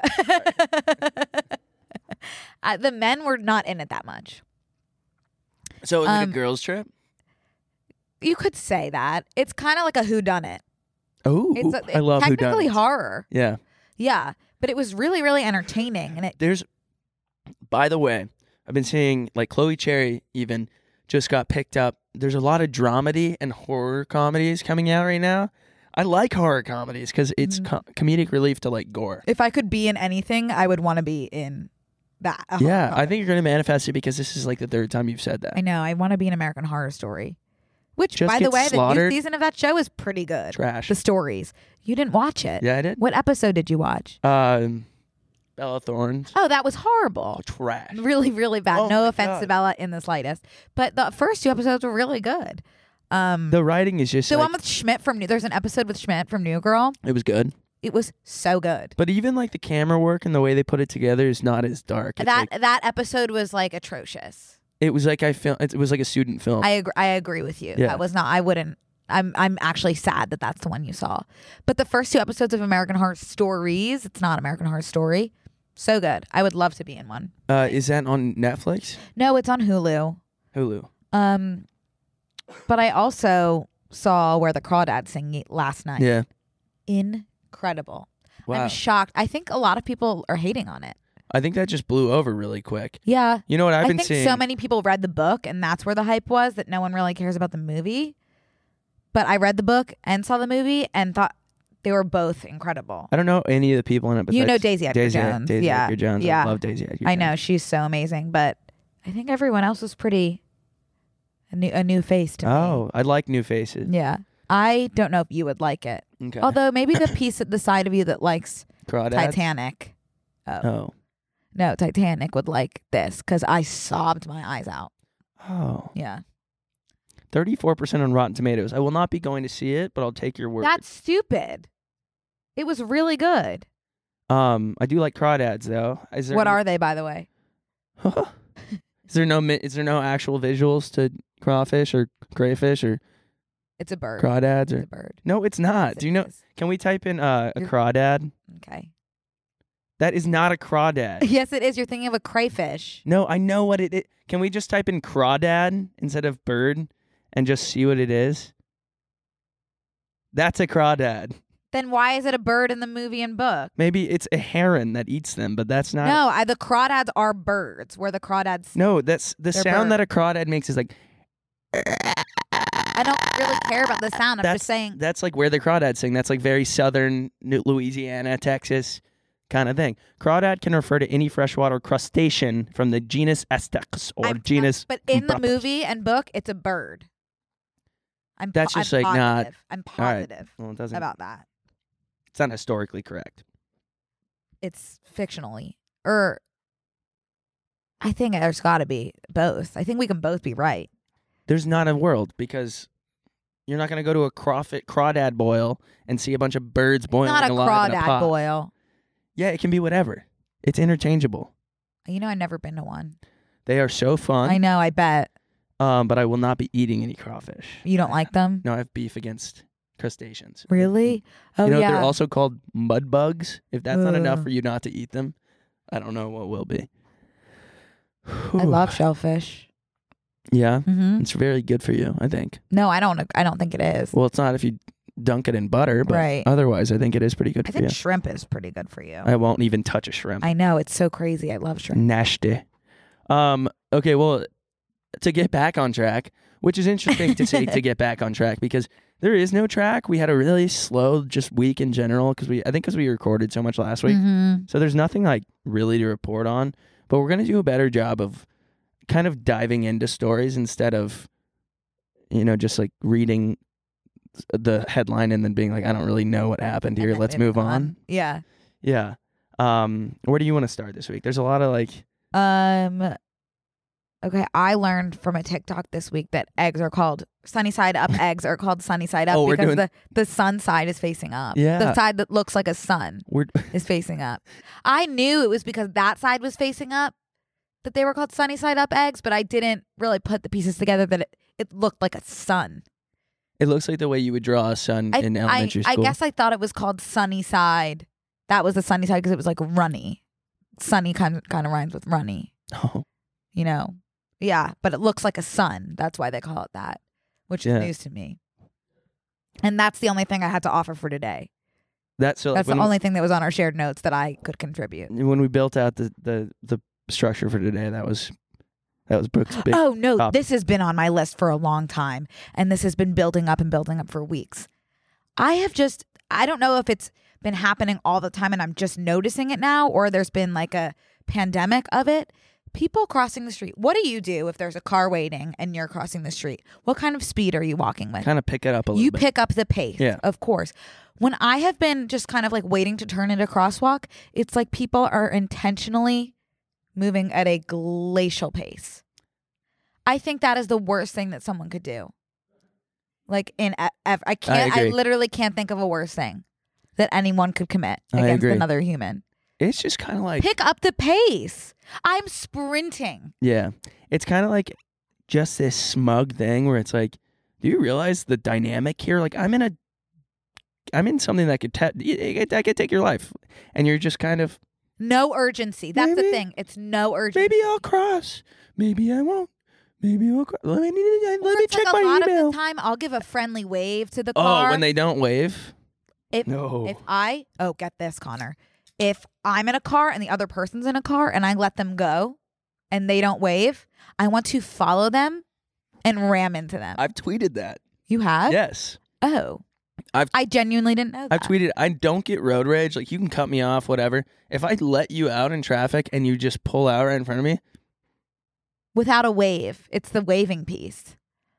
S6: The men were not in it that much.
S7: So it was like a girls' trip?
S6: You could say that. It's kind of like a whodunit.
S7: Oh, I love whodunits.
S6: Technically horror.
S7: Yeah.
S6: Yeah, but it was really, really entertaining. And
S7: by the way, I've been seeing like Chloe Cherry even just got picked up. There's a lot of dramedy and horror comedies coming out right now. I like horror comedies because it's comedic relief to like gore.
S6: If I could be in anything, I would want to be in that.
S7: Yeah, I think you're going to manifest it because this is like the 3rd time you've said that.
S6: I know. I want to be an American Horror Story. Which,
S7: just
S6: by the way,
S7: slaughtered.
S6: the new season of that show is pretty good.
S7: Trash.
S6: The stories. You didn't watch it.
S7: Yeah, I did.
S6: What episode did you watch?
S7: Bella Thorne's.
S6: Oh, that was horrible.
S7: Oh, trash.
S6: Really, really bad.
S7: Oh
S6: no
S7: my
S6: offense
S7: God.
S6: to Bella in the slightest. But the first 2 episodes were really good.
S7: The writing is just
S6: the
S7: like,
S6: one with Schmidt there's an episode with Schmidt from New Girl.
S7: it was good.
S6: It was so good.
S7: But even like the camera work and the way they put it together is not as dark. It's
S6: That episode was like atrocious.
S7: it was like it was like a student film.
S6: I agree with you.
S7: Yeah.
S6: That was not. I wouldn't. I'm actually sad that that's the one you saw. But the first 2 episodes of American Horror Stories, it's not American Horror Story, So good. I would love to be in one.
S7: Is that on Netflix?
S6: No, it's on Hulu.
S7: Hulu.
S6: But I also saw Where the Crawdads Sing last night.
S7: Yeah.
S6: Incredible.
S7: Wow.
S6: I'm shocked. I think a lot of people are hating on it.
S7: I think that just blew over really quick.
S6: Yeah.
S7: You know what I've been
S6: seeing?
S7: seeing?
S6: So many people read the book, and that's where the hype was, that no one really cares about the movie. But I read the book and saw the movie and thought they were both incredible.
S7: I don't know any of the people in it, but
S6: you know Daisy Edgar-Jones.
S7: Daisy
S6: yeah.
S7: Edgar-Jones.
S6: Yeah.
S7: I love Daisy Edgar-Jones.
S6: I know. She's so amazing. But I think everyone else was pretty a new face to me.
S7: Oh, I like new faces.
S6: Yeah. I don't know if you would like it.
S7: Okay.
S6: Although maybe the piece at the side of you that likes
S7: Crawdads?
S6: Titanic.
S7: Oh.
S6: No, Titanic would like this because I sobbed my eyes out.
S7: Oh.
S6: Yeah.
S7: 34% on Rotten Tomatoes. I will not be going to see it, but I'll take your word.
S6: That's stupid. It was really good.
S7: I do like crawdads though.
S6: What are they, by the way?
S7: Is there no actual visuals to crawfish or crayfish or?
S6: It's a bird.
S7: Crawdads or
S6: it's a bird.
S7: No, it's not.
S6: Yes,
S7: Do you know? Can we type in a crawdad?
S6: Okay.
S7: That is not a crawdad.
S6: Yes, it is. You're thinking of a crayfish.
S7: No, I know what it is. Can we just type in crawdad instead of bird and just see what it is? That's a crawdad.
S6: Then why is it a bird in the movie and book?
S7: Maybe it's a heron that eats them, but that's not.
S6: No, the crawdads are birds. Where the crawdads.
S7: No, that's the sound that a crawdad makes is like.
S6: I don't really care about the sound. I'm just saying.
S7: That's like where the crawdads sing. That's like very southern Louisiana, Texas kind of thing. Crawdad can refer to any freshwater crustacean from the genus Astex or genus.
S6: But in the movie and book, it's a bird.
S7: That's just like not.
S6: I'm positive
S7: well, it doesn't,
S6: about that.
S7: It's not historically correct.
S6: It's fictionally. I think there's got to be both. I think we can both be right.
S7: There's not a world because you're not going to go to a crawdad boil and see a bunch of birds boiling alive in a pot.
S6: Not a crawdad boil.
S7: Yeah, it can be whatever. It's interchangeable.
S6: You know, I've never been to one.
S7: They are so fun.
S6: I know, I bet.
S7: But I will not be eating any crawfish.
S6: You don't like them?
S7: No, I have beef against crustaceans.
S6: Really? Oh,
S7: you know,
S6: yeah.
S7: They're also called mud bugs. If that's not enough for you not to eat them, I don't know what will be.
S6: I love shellfish.
S7: Yeah?
S6: Mm-hmm.
S7: It's very good for you, I think.
S6: No, I don't think it is.
S7: Well, it's not if you dunk it in butter, but otherwise I think it is pretty good for you.
S6: I think shrimp is pretty good for you.
S7: I won't even touch a shrimp.
S6: I know, it's so crazy. I love shrimp.
S7: Nasty. Okay, well, to get back on track, which is interesting to say to get back on track because there is no track. We had a really slow just week in general because we recorded so much last week.
S6: Mm-hmm.
S7: So there's nothing like really to report on, but we're going to do a better job of kind of diving into stories instead of, just like reading the headline and then being like, I don't really know what happened here. Let's move on.
S6: Yeah.
S7: Yeah. Where do you want to start this week? There's a lot of like...
S6: Okay, I learned from a TikTok this week that eggs are called sunny side up. Eggs are called sunny side up because the sun side is facing up.
S7: Yeah.
S6: The side that looks like a sun is facing up. I knew it was because that side was facing up that they were called sunny side up eggs, but I didn't really put the pieces together that it looked like a sun.
S7: It looks like the way you would draw a sun in elementary school.
S6: I guess I thought it was called sunny side. That was the sunny side because it was like runny. Sunny kind of rhymes with runny.
S7: Oh.
S6: Yeah, but it looks like a sun. That's why they call it that, which is news to me. And that's the only thing I had to offer for today. That's the only thing that was on our shared notes that I could contribute.
S7: When we built out the structure for today, that was Brooke's big
S6: Oh, no,
S7: topic.
S6: This has been on my list for a long time, and this has been building up for weeks. I don't know if it's been happening all the time and I'm just noticing it now, or there's been like a pandemic of it. People crossing the street. What do you do if there's a car waiting and you're crossing the street? What kind of speed are you walking with?
S7: Kind of pick it up a little bit.
S6: You pick up the pace, of course. When I have been just kind of like waiting to turn into crosswalk, it's like people are intentionally moving at a glacial pace. I think that is the worst thing that someone could do. Like I literally can't think of a worse thing that anyone could commit against another human.
S7: It's just kind of like...
S6: Pick up the pace. I'm sprinting.
S7: Yeah. It's kind of like just this smug thing where it's like, do you realize the dynamic here? Like, I'm in something that could take your life. And you're just kind of
S6: No urgency. That's the thing. It's no urgency.
S7: Maybe I'll cross. Maybe I won't. Maybe I'll cross. Let me check my email.
S6: A lot of the time, I'll give a friendly wave to the car.
S7: Oh, when they don't wave?
S6: Get this, Connor. If I'm in a car and the other person's in a car and I let them go and they don't wave, I want to follow them and ram into them.
S7: I've tweeted that.
S6: You have?
S7: Yes.
S6: Oh. I genuinely didn't know that.
S7: I've tweeted, I don't get road rage. Like, you can cut me off, whatever. If I let you out in traffic and you just pull out right in front of me.
S6: Without a wave. It's the waving piece.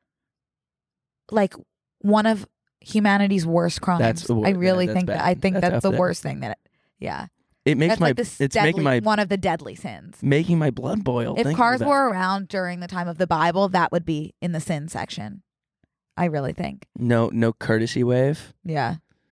S6: Like, one of humanity's worst crimes. I really think that. I think that's the worst thing that,
S7: It makes
S6: one of the deadly sins.
S7: Making my blood boil.
S6: If cars were around during the time of the Bible, that would be in the sin section. I really think.
S7: No courtesy wave?
S6: Yeah.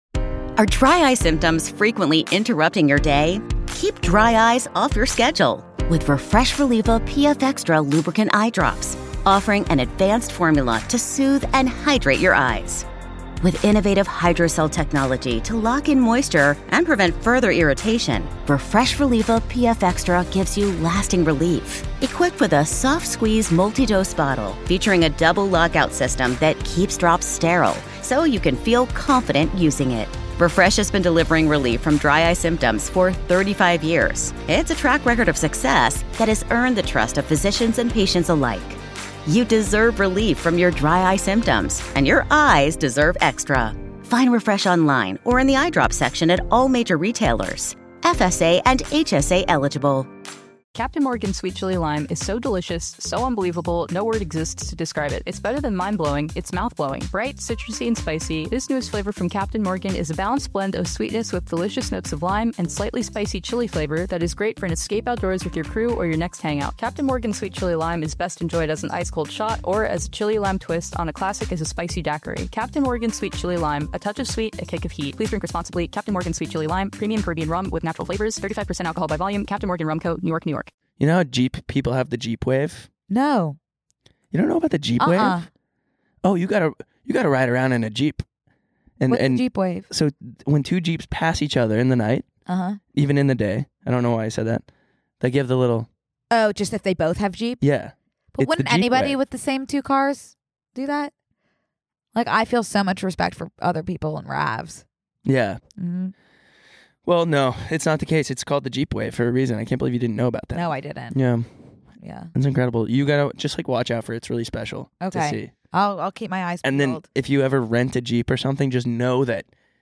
S8: Are dry eye symptoms frequently interrupting your day? Keep dry eyes off your schedule with Refresh Reliever PF Extra Lubricant Eye Drops, offering an advanced formula to soothe and hydrate your eyes. With innovative hydrocell technology to lock in moisture and prevent further irritation, Refresh Reliever PF Extra gives you lasting relief. Equipped with a soft squeeze multi-dose bottle featuring a double lockout system that keeps drops sterile, so you can feel confident using it. Refresh has been delivering relief from dry eye symptoms for 35 years. It's a track record of success that has earned the trust of physicians and patients alike. You deserve relief from your dry eye symptoms, and your eyes deserve extra. Find Refresh online or in the eye drop section at all major retailers. FSA and HSA eligible.
S1: Captain Morgan Sweet Chili Lime is so delicious, so unbelievable, no word exists to describe it. It's better than mind-blowing, it's mouth-blowing. Bright, citrusy, and spicy, this newest flavor from Captain Morgan is a balanced blend of sweetness with delicious notes of lime and slightly spicy chili flavor that is great for an escape outdoors with your crew or your next hangout. Captain Morgan Sweet Chili Lime is best enjoyed as an ice-cold shot or as a chili lime twist on a classic as a spicy daiquiri. Captain Morgan Sweet Chili Lime, a touch of sweet, a kick of heat. Please drink responsibly. Captain Morgan Sweet Chili Lime, premium Caribbean rum with natural flavors, 35% alcohol by volume. Captain Morgan Rum Co., New York, New York.
S7: You know how Jeep people have the Jeep wave?
S6: No.
S7: You don't know about the Jeep wave? Oh, you gotta ride around in a Jeep.
S6: What's the Jeep wave?
S7: So when two Jeeps pass each other in the night, even in the day, I don't know why I said that, they give the little...
S6: Oh, just if they both have Jeep?
S7: Yeah.
S6: But wouldn't anybody with the same two cars do that? Like, I feel so much respect for other people in RAVs.
S7: Yeah.
S6: Mm-hmm.
S7: Well, no, it's not the case. It's called the Jeep wave for a reason. I can't believe you didn't know about that.
S6: No, I didn't.
S7: Yeah.
S6: Yeah.
S7: It's incredible. You gotta just watch out for it. It's really special to see.
S6: I'll keep my eyes peeled.
S7: And then if you ever rent a Jeep or something, just know that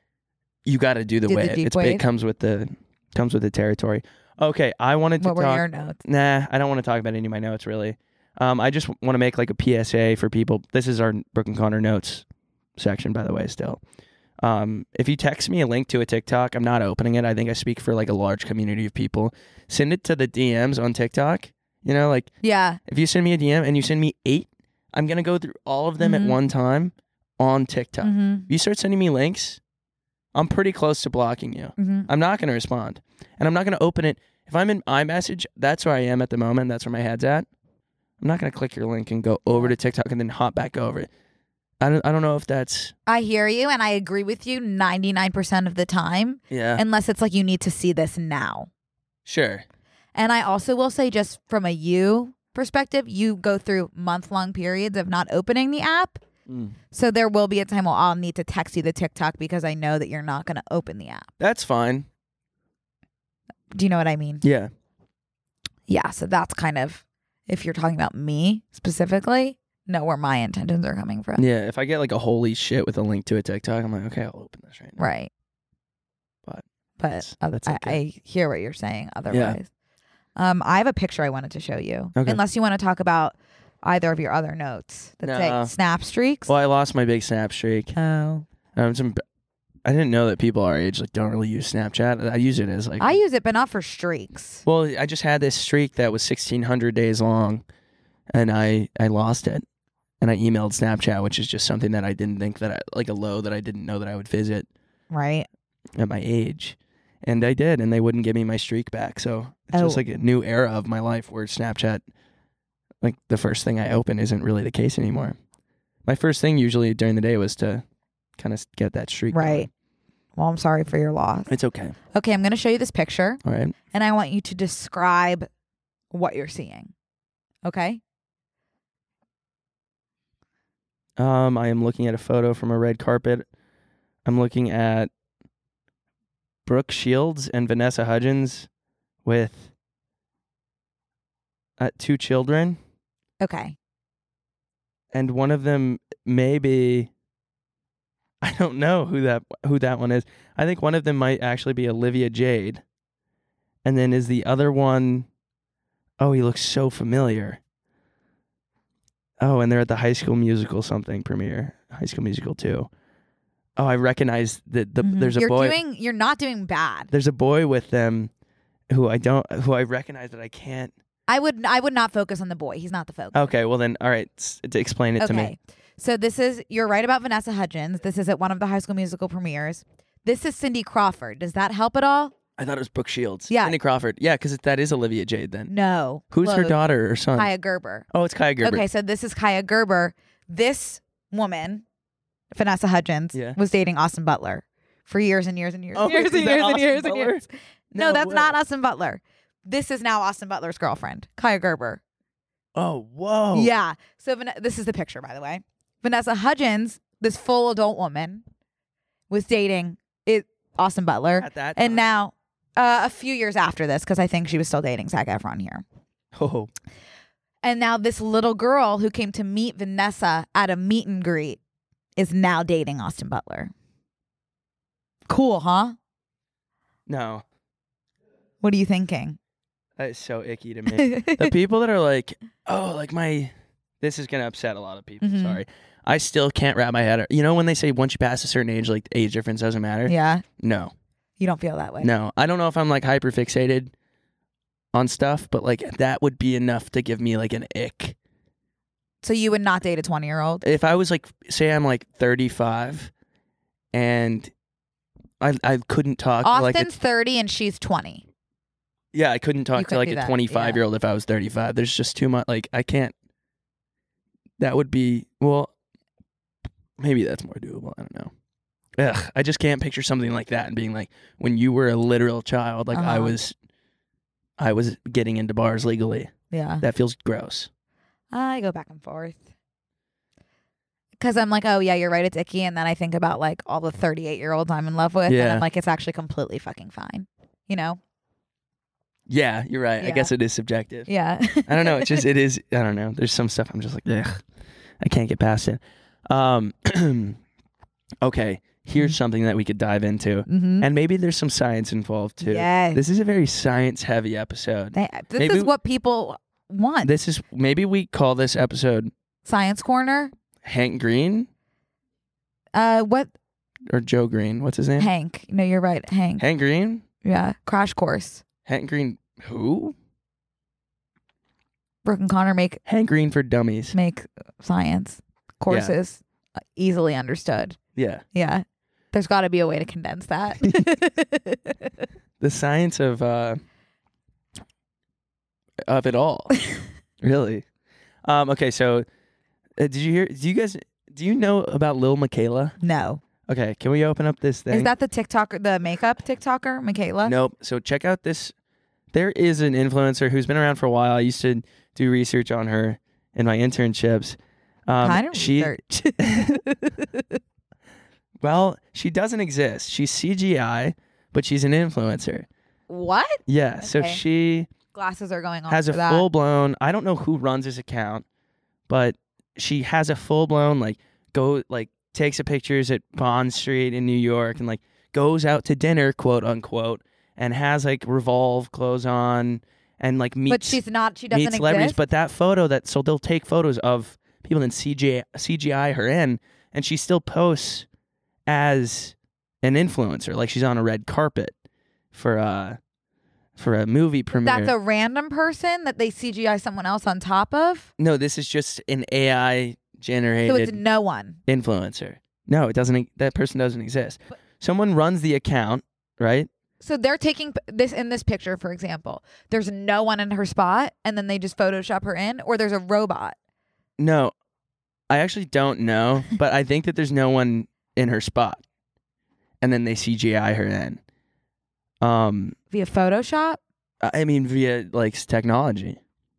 S7: you got to do the wave. It comes with the territory. Okay, I wanted to talk.
S6: What were your notes?
S7: Nah, I don't want to talk about any of my notes really. I just want to make like a PSA for people. This is our Brooke and Connor notes section, by the way. Still. If you text me a link to a TikTok, I'm not opening it. I think I speak for like a large community of people. Send it to the DMs on TikTok. You know, like,
S6: yeah.
S7: If you send me a DM and you send me 8, I'm going to go through all of them at one time on TikTok. If you start sending me links, I'm pretty close to blocking you. I'm not going to respond. And I'm not going to open it. If I'm in iMessage, that's where I am at the moment. That's where my head's at. I'm not going to click your link and go over to TikTok and then hop back over it. I don't know if that's...
S6: I hear you, and I agree with you 99% of the time.
S7: Yeah.
S6: Unless it's like you need to see this now.
S7: Sure.
S6: And I also will say, just from a you perspective, you go through month-long periods of not opening the app. So there will be a time where I'll need to text you the TikTok because I know that you're not going to open the app.
S7: That's fine.
S6: Do you know what I mean?
S7: Yeah.
S6: Yeah, so that's kind of, if you're talking about me specifically... know where my intentions are coming from.
S7: Yeah, if I get like a holy shit with a link to a TikTok, I'm like, okay, I'll open this right now.
S6: Right.
S7: But
S6: that's
S7: okay.
S6: I hear what you're saying otherwise. Yeah. I have a picture I wanted to show you. Okay. Unless you want to talk about either of your other notes that say snap streaks.
S7: Well, I lost my big snap streak.
S6: Oh.
S7: I didn't know that people our age like don't really use Snapchat. I use it as like...
S6: I use it, but not for streaks.
S7: Well, I just had this streak that was 1,600 days long, and I lost it. And I emailed Snapchat, which is just something that I didn't think like a low that I didn't know that I would visit.
S6: Right.
S7: At my age. And I did, and they wouldn't give me my streak back. So it's just like a new era of my life where Snapchat, like the first thing I open isn't really the case anymore. My first thing usually during the day was to kind of get that streak.
S6: Right. Well, I'm sorry for your loss.
S7: It's okay.
S6: Okay, I'm going to show you this picture.
S7: All right.
S6: And I want you to describe what you're seeing. Okay?
S7: I am looking at a photo from a red carpet. I'm looking at Brooke Shields and Vanessa Hudgens with 2 children.
S6: Okay.
S7: And one of them maybe, I don't know who that one is. I think one of them might actually be Olivia Jade. And then is the other one, oh, he looks so familiar. Oh, and they're at the High School Musical something premiere. High School Musical 2. Oh, I recognize that there's a boy.
S6: You're not doing bad.
S7: There's a boy with them who I recognize that I can't.
S6: I would not focus on the boy. He's not the focus.
S7: Okay, well then, all right, explain it to me.
S6: So you're right about Vanessa Hudgens. This is at one of the High School Musical premieres. This is Cindy Crawford. Does that help at all?
S7: I thought it was Brooke Shields.
S6: Yeah.
S7: Cindy Crawford. Yeah, because that is Olivia Jade then.
S6: No.
S7: Who's her daughter or son?
S6: Kaya Gerber.
S7: Oh, it's Kaya Gerber.
S6: Okay, so this is Kaya Gerber. This woman, Vanessa Hudgens, was dating Austin Butler for years and years and years.
S7: Oh,
S6: years and years and years and years. No, that's
S7: way.
S6: not Austin Butler. This is now Austin Butler's girlfriend, Kaya Gerber.
S7: Oh, whoa.
S6: Yeah. So this is the picture, by the way. Vanessa Hudgens, this full adult woman, was dating Austin Butler.
S7: At that time.
S6: And now, a few years after this, because I think she was still dating Zac Efron here.
S7: Oh.
S6: And now this little girl who came to meet Vanessa at a meet and greet is now dating Austin Butler. Cool, huh?
S7: No.
S6: What are you thinking?
S7: That is so icky to me. The people that are like, oh, like this is going to upset a lot of people.
S6: Mm-hmm.
S7: Sorry. I still can't wrap my head around. You know when they say once you pass a certain age, like the age difference doesn't matter?
S6: Yeah.
S7: No.
S6: You don't feel that way?
S7: No. I don't know if I'm like hyper fixated on stuff, but like that would be enough to give me like an ick.
S6: So you would not date a 20-year-old?
S7: If I was like, say I'm like 35 and I couldn't talk.
S6: Austin's 30 and she's 20.
S7: Yeah, I couldn't talk to like a 25-year-old if I was 35. There's just too much. Like I can't. That would be, well, maybe that's more doable. I don't know. Ugh, I just can't picture something like that and being like, when you were a literal child, like I was getting into bars legally.
S6: Yeah.
S7: That feels gross.
S6: I go back and forth. Because I'm like, oh, yeah, you're right, it's icky. And then I think about like all the 38-year-olds I'm in love with.
S7: Yeah.
S6: And I'm like, it's actually completely fucking fine. You know?
S7: Yeah, you're right.
S6: Yeah.
S7: I guess it is subjective.
S6: Yeah.
S7: I don't know. It is. I don't know. There's some stuff I'm just like, ugh, I can't get past it. Okay. Here's something that we could dive into.
S6: Mm-hmm.
S7: And maybe there's some science involved too.
S6: Yes.
S7: This is a very science-heavy episode.
S6: This is what people want.
S7: Maybe we call this episode
S6: Science Corner?
S7: Hank Green?
S6: What?
S7: Or Joe Green. What's his name?
S6: Hank. No, you're right. Hank.
S7: Hank Green?
S6: Yeah. Crash Course.
S7: Hank Green. Who?
S6: Brooke and Connor make
S7: Hank Green for Dummies.
S6: Make science courses easily understood.
S7: Yeah.
S6: Yeah. There's got to be a way to condense that.
S7: The science of it all. Really. Okay, so do you know about Lil Miquela?
S6: No.
S7: Okay, can we open up this thing?
S6: Is that the makeup TikToker, Miquela?
S7: Nope. So check out this. There is an influencer who's been around for a while. I used to do research on her in my internships.
S6: Kind of research.
S7: Well, she doesn't exist. She's CGI, but she's an influencer.
S6: What?
S7: Yeah. Okay. So she
S6: glasses are going on.
S7: Has a full blown. I don't know who runs his account, but she has a full blown takes a pictures at Bond Street in New York and like goes out to dinner, quote unquote, and has like Revolve clothes on and like meets.
S6: But she's not. She doesn't
S7: meet celebrities.
S6: exist.
S7: But that photo so they'll take photos of people and CGI her in, and she still posts as an influencer, like she's on a red carpet for a movie premiere.
S6: That's a random person that they CGI someone else on top of?
S7: No, this is just an AI generated.
S6: So it's no one.
S7: Influencer. No, it doesn't. That person doesn't exist. Someone runs the account, right?
S6: So they're taking this in this picture, for example. There's no one in her spot, and then they just Photoshop her in, or there's a robot.
S7: No, I actually don't know, but I think that there's no one in her spot. and then they CGI her then.
S6: Via Photoshop?
S7: I mean, via like technology.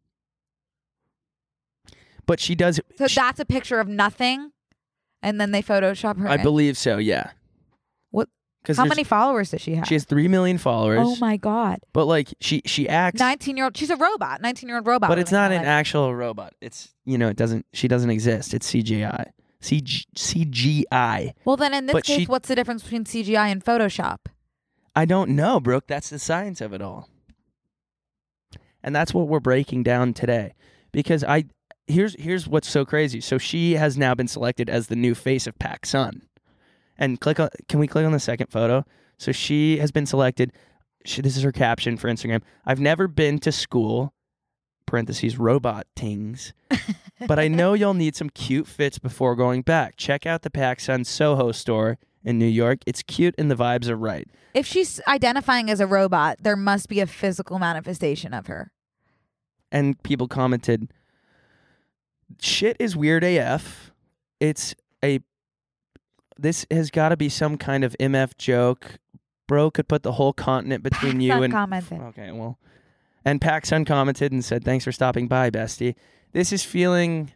S7: But she does.
S6: So that's a picture of nothing, and then they Photoshop her.
S7: I believe so. Yeah.
S6: What? How many followers does she have?
S7: She has 3 million followers.
S6: Oh my God.
S7: But like she acts
S6: 19-year-old. She's a robot. 19-year-old robot.
S7: But it's not an actual robot. It's she doesn't exist. It's CGI. CGI.
S6: Well, then in this case, what's the difference between CGI and Photoshop?
S7: I don't know, Brooke. That's the science of it all. And that's what we're breaking down today. Because here's what's so crazy. So she has now been selected as the new face of PacSun. And can we click on the second photo? So she has been selected. This is her caption for Instagram. I've never been to school, parentheses, robot tings, but I know you'll need some cute fits before going back. Check out the PacSun Soho store in New York. It's cute and the vibes are right.
S6: If she's identifying as a robot, there must be a physical manifestation of her.
S7: And people commented, shit is weird AF. This has got to be some kind of MF joke. Bro could put the whole continent between you and...
S6: commented.
S7: Okay, well... And PacSun commented and said, thanks for stopping by, bestie. This is feeling...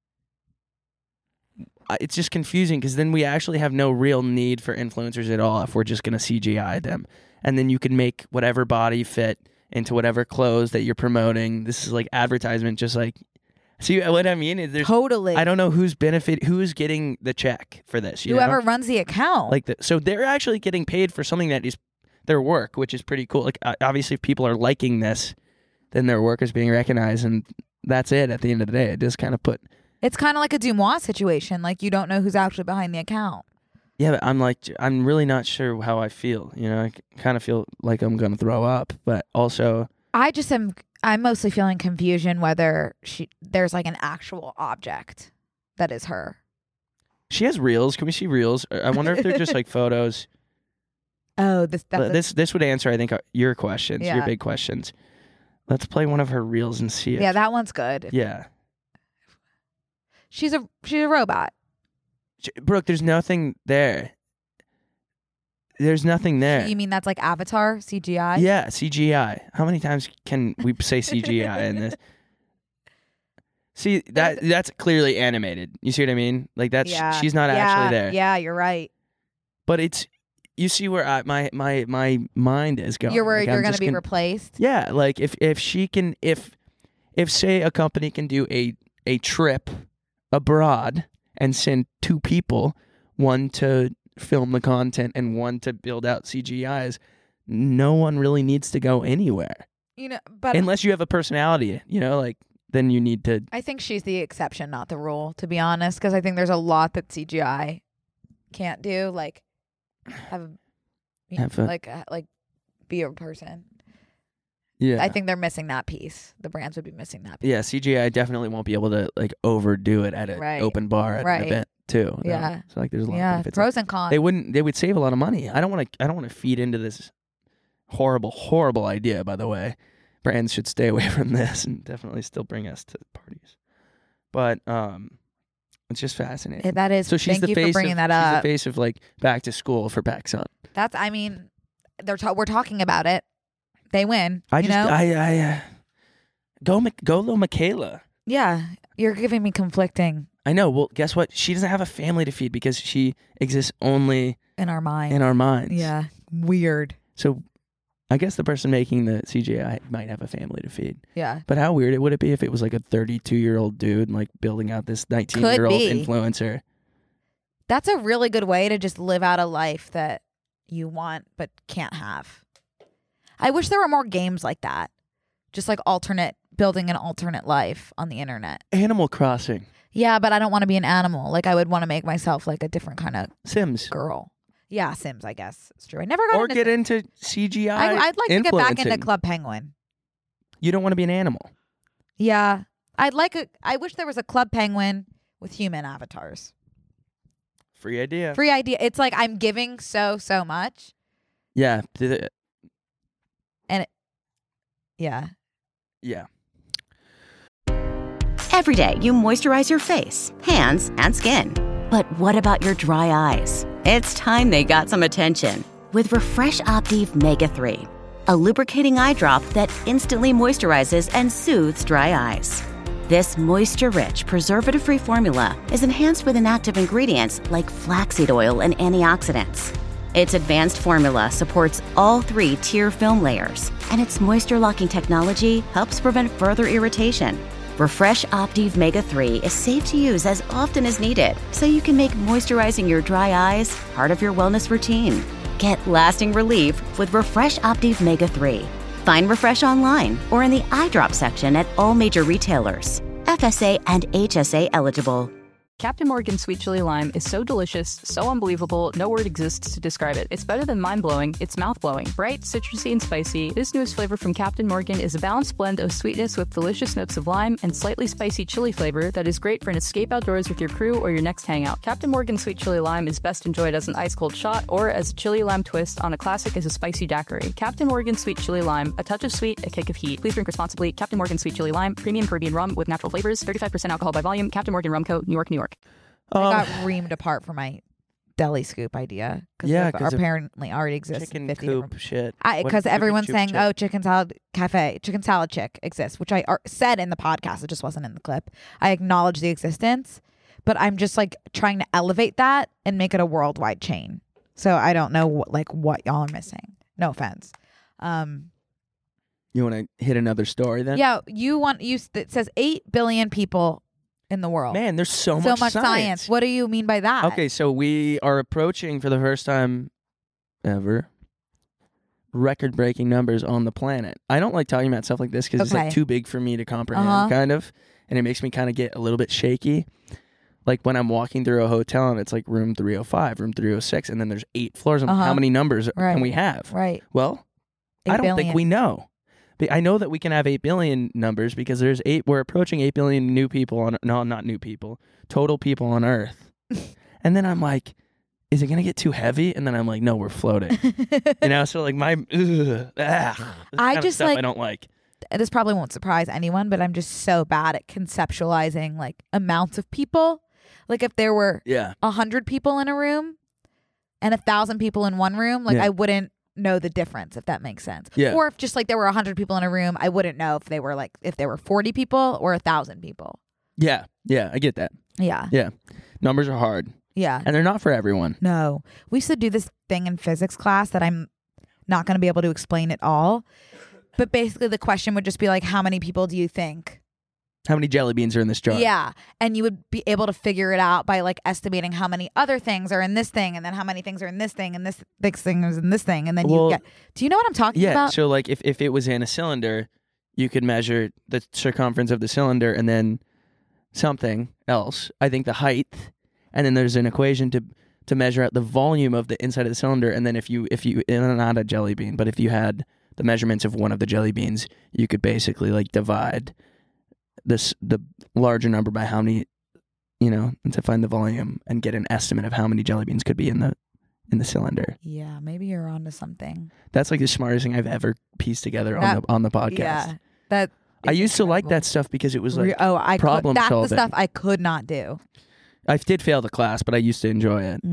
S7: It's just confusing because then we actually have no real need for influencers at all if we're just going to CGI them. And then you can make whatever body fit into whatever clothes that you're promoting. This is like advertisement, just like... See what I mean?
S6: Totally.
S7: I don't know who's getting the check for this.
S6: Whoever runs the account.
S7: So they're actually getting paid for something that is their work, which is pretty cool. Like obviously, if people are liking this, then their work is being recognized, and that's it. At the end of the day, it does kind of
S6: It's kind of like a Dumois situation. Like you don't know who's actually behind the account.
S7: Yeah, but I'm really not sure how I feel. I kind of feel like I'm gonna throw up, but also
S6: I'm mostly feeling confusion whether there's like an actual object that is her.
S7: She has reels. Can we see reels? I wonder if they're just like photos.
S6: Oh,
S7: this would answer, I think, your questions, your big questions. Let's play one of her reels and see it.
S6: Yeah, that one's good.
S7: Yeah.
S6: She's a robot.
S7: Brooke, there's nothing there. There's nothing there.
S6: You mean that's like Avatar CGI?
S7: Yeah, CGI. How many times can we say CGI in this? See, that's clearly animated. You see what I mean? Like that's she's not actually there.
S6: Yeah, you're right.
S7: But you see where my mind is going.
S6: You're worried you're going to be replaced?
S7: Yeah, like if she can if say a company can do a trip abroad and send 2 people, one to film the content and one to build out CGIs, no one really needs to go anywhere.
S6: But
S7: unless you have a personality, like then you need to.
S6: I think she's the exception, not the rule, to be honest, because I think there's a lot that CGI can't do, like be a person.
S7: Yeah,
S6: I think they're missing that piece. The brands would be missing that piece.
S7: Yeah, CGI definitely won't be able to like overdo it at an open bar at an event too.
S6: Yeah,
S7: so like there's a lot of benefits.
S6: Pros and cons.
S7: They would save a lot of money. I don't want to feed into this horrible idea. By the way, brands should stay away from this and definitely still bring us to parties. But it's just fascinating.
S6: That is. So she's thank you for bringing that up.
S7: She's the face of like back to school for PacSun.
S6: That's. I mean, we're talking about it. They win.
S7: Go Michaela.
S6: Yeah, you're giving me conflicting.
S7: I know. Well, guess what? She doesn't have a family to feed because she exists only
S6: in our mind.
S7: In our minds.
S6: Yeah, weird.
S7: So, I guess the person making the CGI might have a family to feed.
S6: Yeah.
S7: But how weird would it be if it was like a 32-year-old dude and like building out this 19-year-old influencer?
S6: That's a really good way to just live out a life that you want but can't have. I wish there were more games like that. Just like building an alternate life on the internet.
S7: Animal Crossing.
S6: Yeah, but I don't want to be an animal. Like I would want to make myself like a different kind of
S7: Sims
S6: girl. Yeah, Sims, I guess. It's true. I never got
S7: or get into CGI.
S6: I'd like to get back into Club Penguin.
S7: You don't want to be an animal.
S6: Yeah. I wish there was a Club Penguin with human avatars.
S7: Free idea.
S6: It's like I'm giving so much.
S7: Yeah.
S6: Yeah.
S8: Every day, you moisturize your face, hands, and skin. But what about your dry eyes? It's time they got some attention with Refresh Optive Mega 3, a lubricating eye drop that instantly moisturizes and soothes dry eyes. This moisture-rich, preservative-free formula is enhanced with inactive ingredients like flaxseed oil and antioxidants. Its advanced formula supports all 3 tear film layers, and its moisture-locking technology helps prevent further irritation. Refresh Optive Mega 3 is safe to use as often as needed, so you can make moisturizing your dry eyes part of your wellness routine. Get lasting relief with Refresh Optive Mega 3. Find Refresh online or in the eye drop section at all major retailers. FSA and HSA eligible.
S1: Captain Morgan Sweet Chili Lime is so delicious, so unbelievable, no word exists to describe it. It's better than mind-blowing, it's mouth-blowing. Bright, citrusy, and spicy, this newest flavor from Captain Morgan is a balanced blend of sweetness with delicious notes of lime and slightly spicy chili flavor that is great for an escape outdoors with your crew or your next hangout. Captain Morgan Sweet Chili Lime is best enjoyed as an ice-cold shot or as a chili lime twist on a classic as a spicy daiquiri. Captain Morgan Sweet Chili Lime, a touch of sweet, a kick of heat. Please drink responsibly. Captain Morgan Sweet Chili Lime, premium Caribbean rum with natural flavors, 35% alcohol by volume. Captain Morgan Rum Co., New York, New York.
S6: I got reamed apart for my deli scoop idea. Because apparently already exists.
S7: Chicken
S6: 50
S7: coop shit.
S6: Because everyone's saying, oh, chicken salad cafe, chicken salad chick exists, which I said in the podcast. It just wasn't in the clip. I acknowledge the existence, but I'm just like trying to elevate that and make it a worldwide chain. So I don't know what y'all are missing. No offense.
S7: You want to hit another story then?
S6: Yeah, it says 8 billion people in the world.
S7: Man, there's so much science.
S6: What do you mean by that?
S7: Okay, so we are approaching for the first time ever record-breaking numbers on the planet. I don't like talking about stuff like this because it's like too big for me to comprehend, kind of, and it makes me kind of get a little bit shaky. Like when I'm walking through a hotel and it's like room 305, room 306, and then there's 8 floors. How many numbers can we have?
S6: Right.
S7: Well, I don't think we know. I know that we can have 8 billion numbers because we're approaching 8 billion new people not new people, total people on Earth. And then I'm like, is it going to get too heavy? And then I'm like, no, we're floating. So like I just like, I don't like.
S6: This probably won't surprise anyone, but I'm just so bad at conceptualizing like amounts of people. Like if there were 100 people in a room and 1,000 people in one room, like I wouldn't know the difference, if that makes sense.
S7: Yeah.
S6: Or if just like there were 100 people in a room, I wouldn't know if there were 40 people or 1,000 people.
S7: Yeah, I get that.
S6: Yeah.
S7: Numbers are hard.
S6: Yeah.
S7: And they're not for everyone.
S6: No. We used to do this thing in physics class that I'm not going to be able to explain at all. But basically the question would just be like, how many people do you think?
S7: How many jelly beans are in this jar?
S6: Yeah. And you would be able to figure it out by like estimating how many other things are in this thing and then how many things are in this thing and this thing is in this thing. And then do you know what I'm talking about?
S7: Yeah. So like if it was in a cylinder, you could measure the circumference of the cylinder and then something else. I think the height. And then there's an equation to measure out the volume of the inside of the cylinder. And then if you not a jelly bean, but if you had the measurements of one of the jelly beans, you could basically like divide the larger number by how many, and to find the volume and get an estimate of how many jelly beans could be in the cylinder.
S6: Yeah, maybe you're onto something.
S7: That's like the smartest thing I've ever pieced together on the podcast.
S6: Yeah,
S7: I used to like that stuff because it was like problem solving.
S6: That's the stuff I could not do.
S7: I did fail the class, but I used to enjoy it.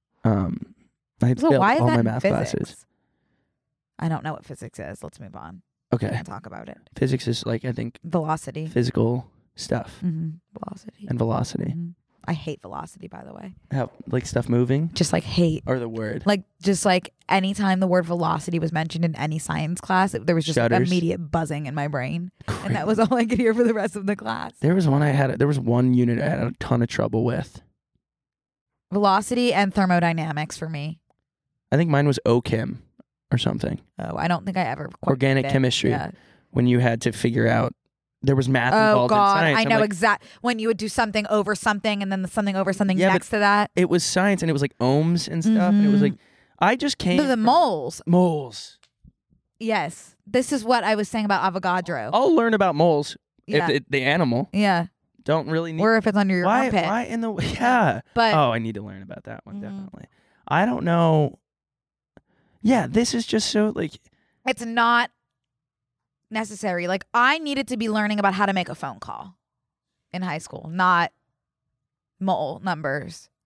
S7: I had failed all my math classes.
S6: I don't know what physics is. Let's move on.
S7: Okay.
S6: We can talk about it.
S7: Physics is like, I think,
S6: velocity,
S7: physical stuff,
S6: velocity,
S7: and velocity.
S6: I hate velocity, by the way.
S7: How, like stuff moving?
S6: Just like hate.
S7: Or the word?
S6: Like just like anytime the word velocity was mentioned in any science class, there was just like immediate buzzing in my brain. Great. And that was all I could hear for the rest of the class.
S7: There was one unit I had a ton of trouble with.
S6: Velocity and thermodynamics for me.
S7: I think mine was OChem or something.
S6: Oh, I don't think I ever quite
S7: organic chemistry.
S6: Yeah.
S7: When you had to figure out, there was math involved in science.
S6: I know exactly. When you would do something over something and then something over something next to that.
S7: It was science and it was like ohms and stuff. And it was like, I just came
S6: the moles.
S7: Moles.
S6: Yes. This is what I was saying about Avogadro.
S7: I'll learn about moles if the animal.
S6: Yeah.
S7: Don't really need.
S6: Or if it's under your armpit.
S7: Why in the... Yeah.
S6: But,
S7: I need to learn about that one, definitely. I don't know. Yeah, this is just so like...
S6: It's not necessary. Like, I needed to be learning about how to make a phone call in high school, not mole numbers.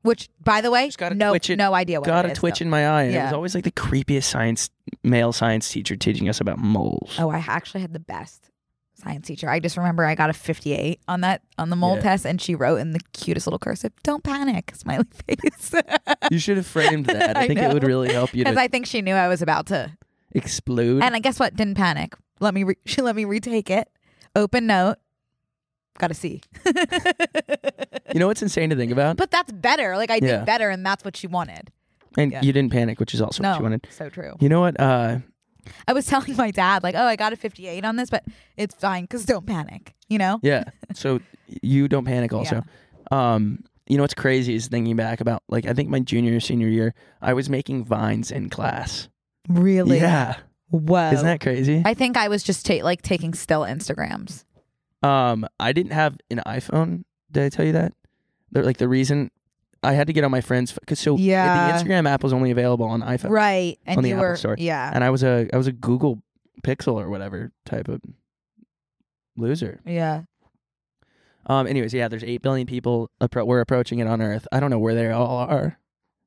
S6: Which, by the way, no idea what
S7: got
S6: it
S7: a
S6: is.
S7: twitch
S6: though.
S7: in my eye. And it was always like the creepiest male science teacher teaching us about moles.
S6: Oh, I actually had the best science teacher. I just remember I got a 58 on the mole test, and she wrote in the cutest little cursive, "Don't panic," smiley face.
S7: You should have framed that. I think it would really help you.
S6: Because I think she knew I was about to
S7: explode.
S6: And I guess what? Didn't panic. She let me retake it. Open note. Got a C.
S7: You know what's insane to think about?
S6: But that's better. Like I did better, and that's what she wanted.
S7: And you didn't panic, which is also what you wanted.
S6: So true.
S7: You know what?
S6: I was telling my dad, like, oh, I got a 58 on this, but it's fine because don't panic. You know?
S7: Yeah. So you don't panic also. Yeah. You know what's crazy is thinking back about, like, I think my junior or senior year, I was making vines in class.
S6: Really?
S7: Yeah.
S6: Whoa.
S7: Isn't that crazy?
S6: I think I was just taking still Instagrams.
S7: I didn't have an iPhone. Did I tell you that? The reason I had to get on my friend's because the Instagram app was only available on iPhone,
S6: right? And
S7: on the
S6: you
S7: Apple
S6: were
S7: Store,
S6: and
S7: I was a Google Pixel or whatever type of loser.
S6: Yeah.
S7: Anyways, there's 8 billion people. We're approaching it on Earth. I don't know where they all are.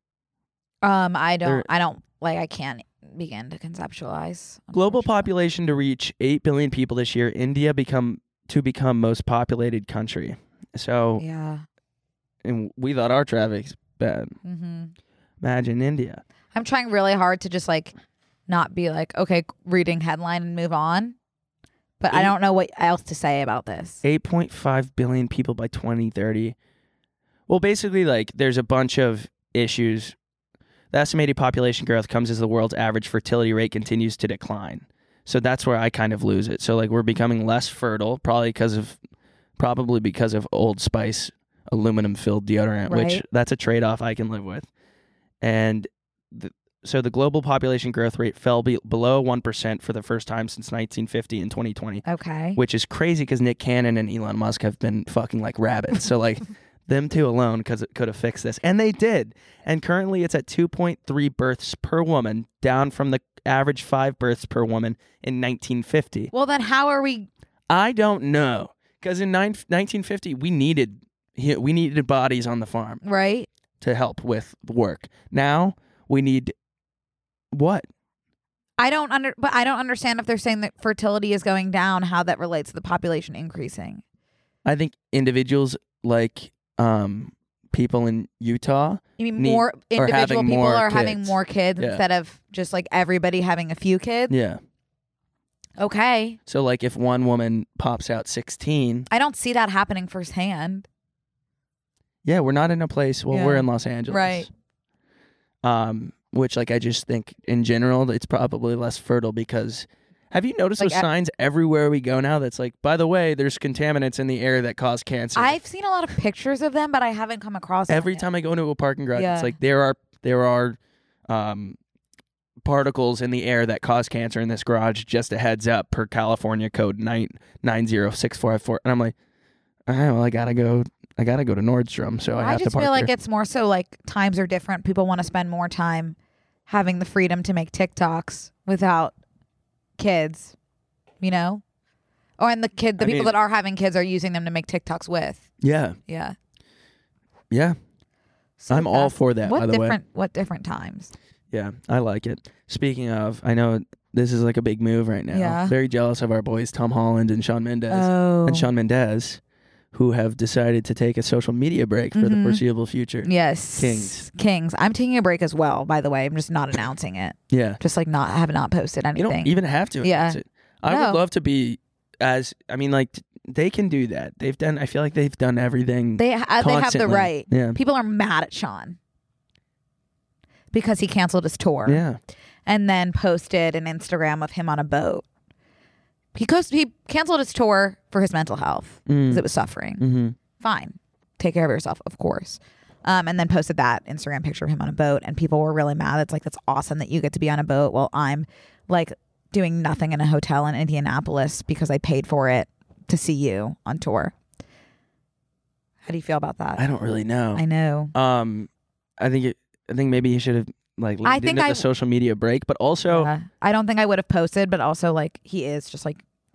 S6: I can't begin to conceptualize.
S7: Global population to reach 8 billion people this year. India become most populated country. So
S6: yeah.
S7: And we thought our traffic's bad.
S6: Mm-hmm.
S7: Imagine India.
S6: I'm trying really hard to just not be okay, reading headline and move on. But I don't know what else to say about this.
S7: 8.5 billion people by 2030. Well, basically, there's a bunch of issues. The estimated population growth comes as the world's average fertility rate continues to decline. So that's where I kind of lose it. So we're becoming less fertile, probably because of Old Spice aluminum-filled deodorant,
S6: right.
S7: Which that's a trade-off I can live with. And so the global population growth rate fell below 1% for the first time since 1950 in 2020.
S6: Okay.
S7: Which is crazy because Nick Cannon and Elon Musk have been fucking like rabbits. So them two alone could have fixed this. And they did. And currently it's at 2.3 births per woman, down from the average 5 births per woman in 1950.
S6: Well, then how are we?
S7: I don't know. Because in 1950, we needed bodies on the farm.
S6: Right.
S7: To help with work. Now we need what?
S6: I don't understand if they're saying that fertility is going down, how that relates to the population increasing.
S7: I think individuals people in Utah.
S6: You mean more individual people are having more kids
S7: Yeah.
S6: instead of just everybody having a few kids?
S7: Yeah.
S6: Okay.
S7: So if one woman pops out 16.
S6: I don't see that happening firsthand.
S7: Yeah, we're not in a place. Well, we're in Los Angeles,
S6: right?
S7: Which I just think in general it's probably less fertile because. Have you noticed those signs everywhere we go now? That's by the way, there's contaminants in the air that cause cancer.
S6: I've seen a lot of pictures of them, but I haven't come across
S7: every time I go into a parking garage. It's there are particles in the air that cause cancer in this garage. Just a heads up, per California code 90654. And I'm like, all right, well, I gotta go to Nordstrom, so I have to
S6: just
S7: park
S6: feel
S7: here.
S6: it's more so times are different. People want to spend more time having the freedom to make TikToks without kids, and the people that are having kids are using them to make TikToks with.
S7: Yeah. So I'm all for that. By the way,
S6: what different times?
S7: Yeah, I like it. Speaking of, I know this is a big move right now.
S6: Yeah.
S7: Very jealous of our boys Tom Holland and Shawn Mendes, who have decided to take a social media break for the foreseeable future.
S6: Yes.
S7: Kings.
S6: I'm taking a break as well, by the way. I'm just not announcing it.
S7: Yeah.
S6: Just have not posted anything.
S7: You don't even have to announce it. I would love to be they can do that. I feel like they've done everything.
S6: They have the right.
S7: Yeah.
S6: People are mad at Shawn because he canceled his tour.
S7: Yeah.
S6: And then posted an Instagram of him on a boat. He canceled his tour for his mental health because it was suffering.
S7: Mm-hmm.
S6: Fine. Take care of yourself, of course. And then posted that Instagram picture of him on a boat, and people were really mad. It's that's awesome that you get to be on a boat while I'm doing nothing in a hotel in Indianapolis because I paid for it to see you on tour. How do you feel about that?
S7: I don't really know.
S6: I know.
S7: I think maybe he should have the social media break, but also
S6: I don't think I would have posted, but also he is just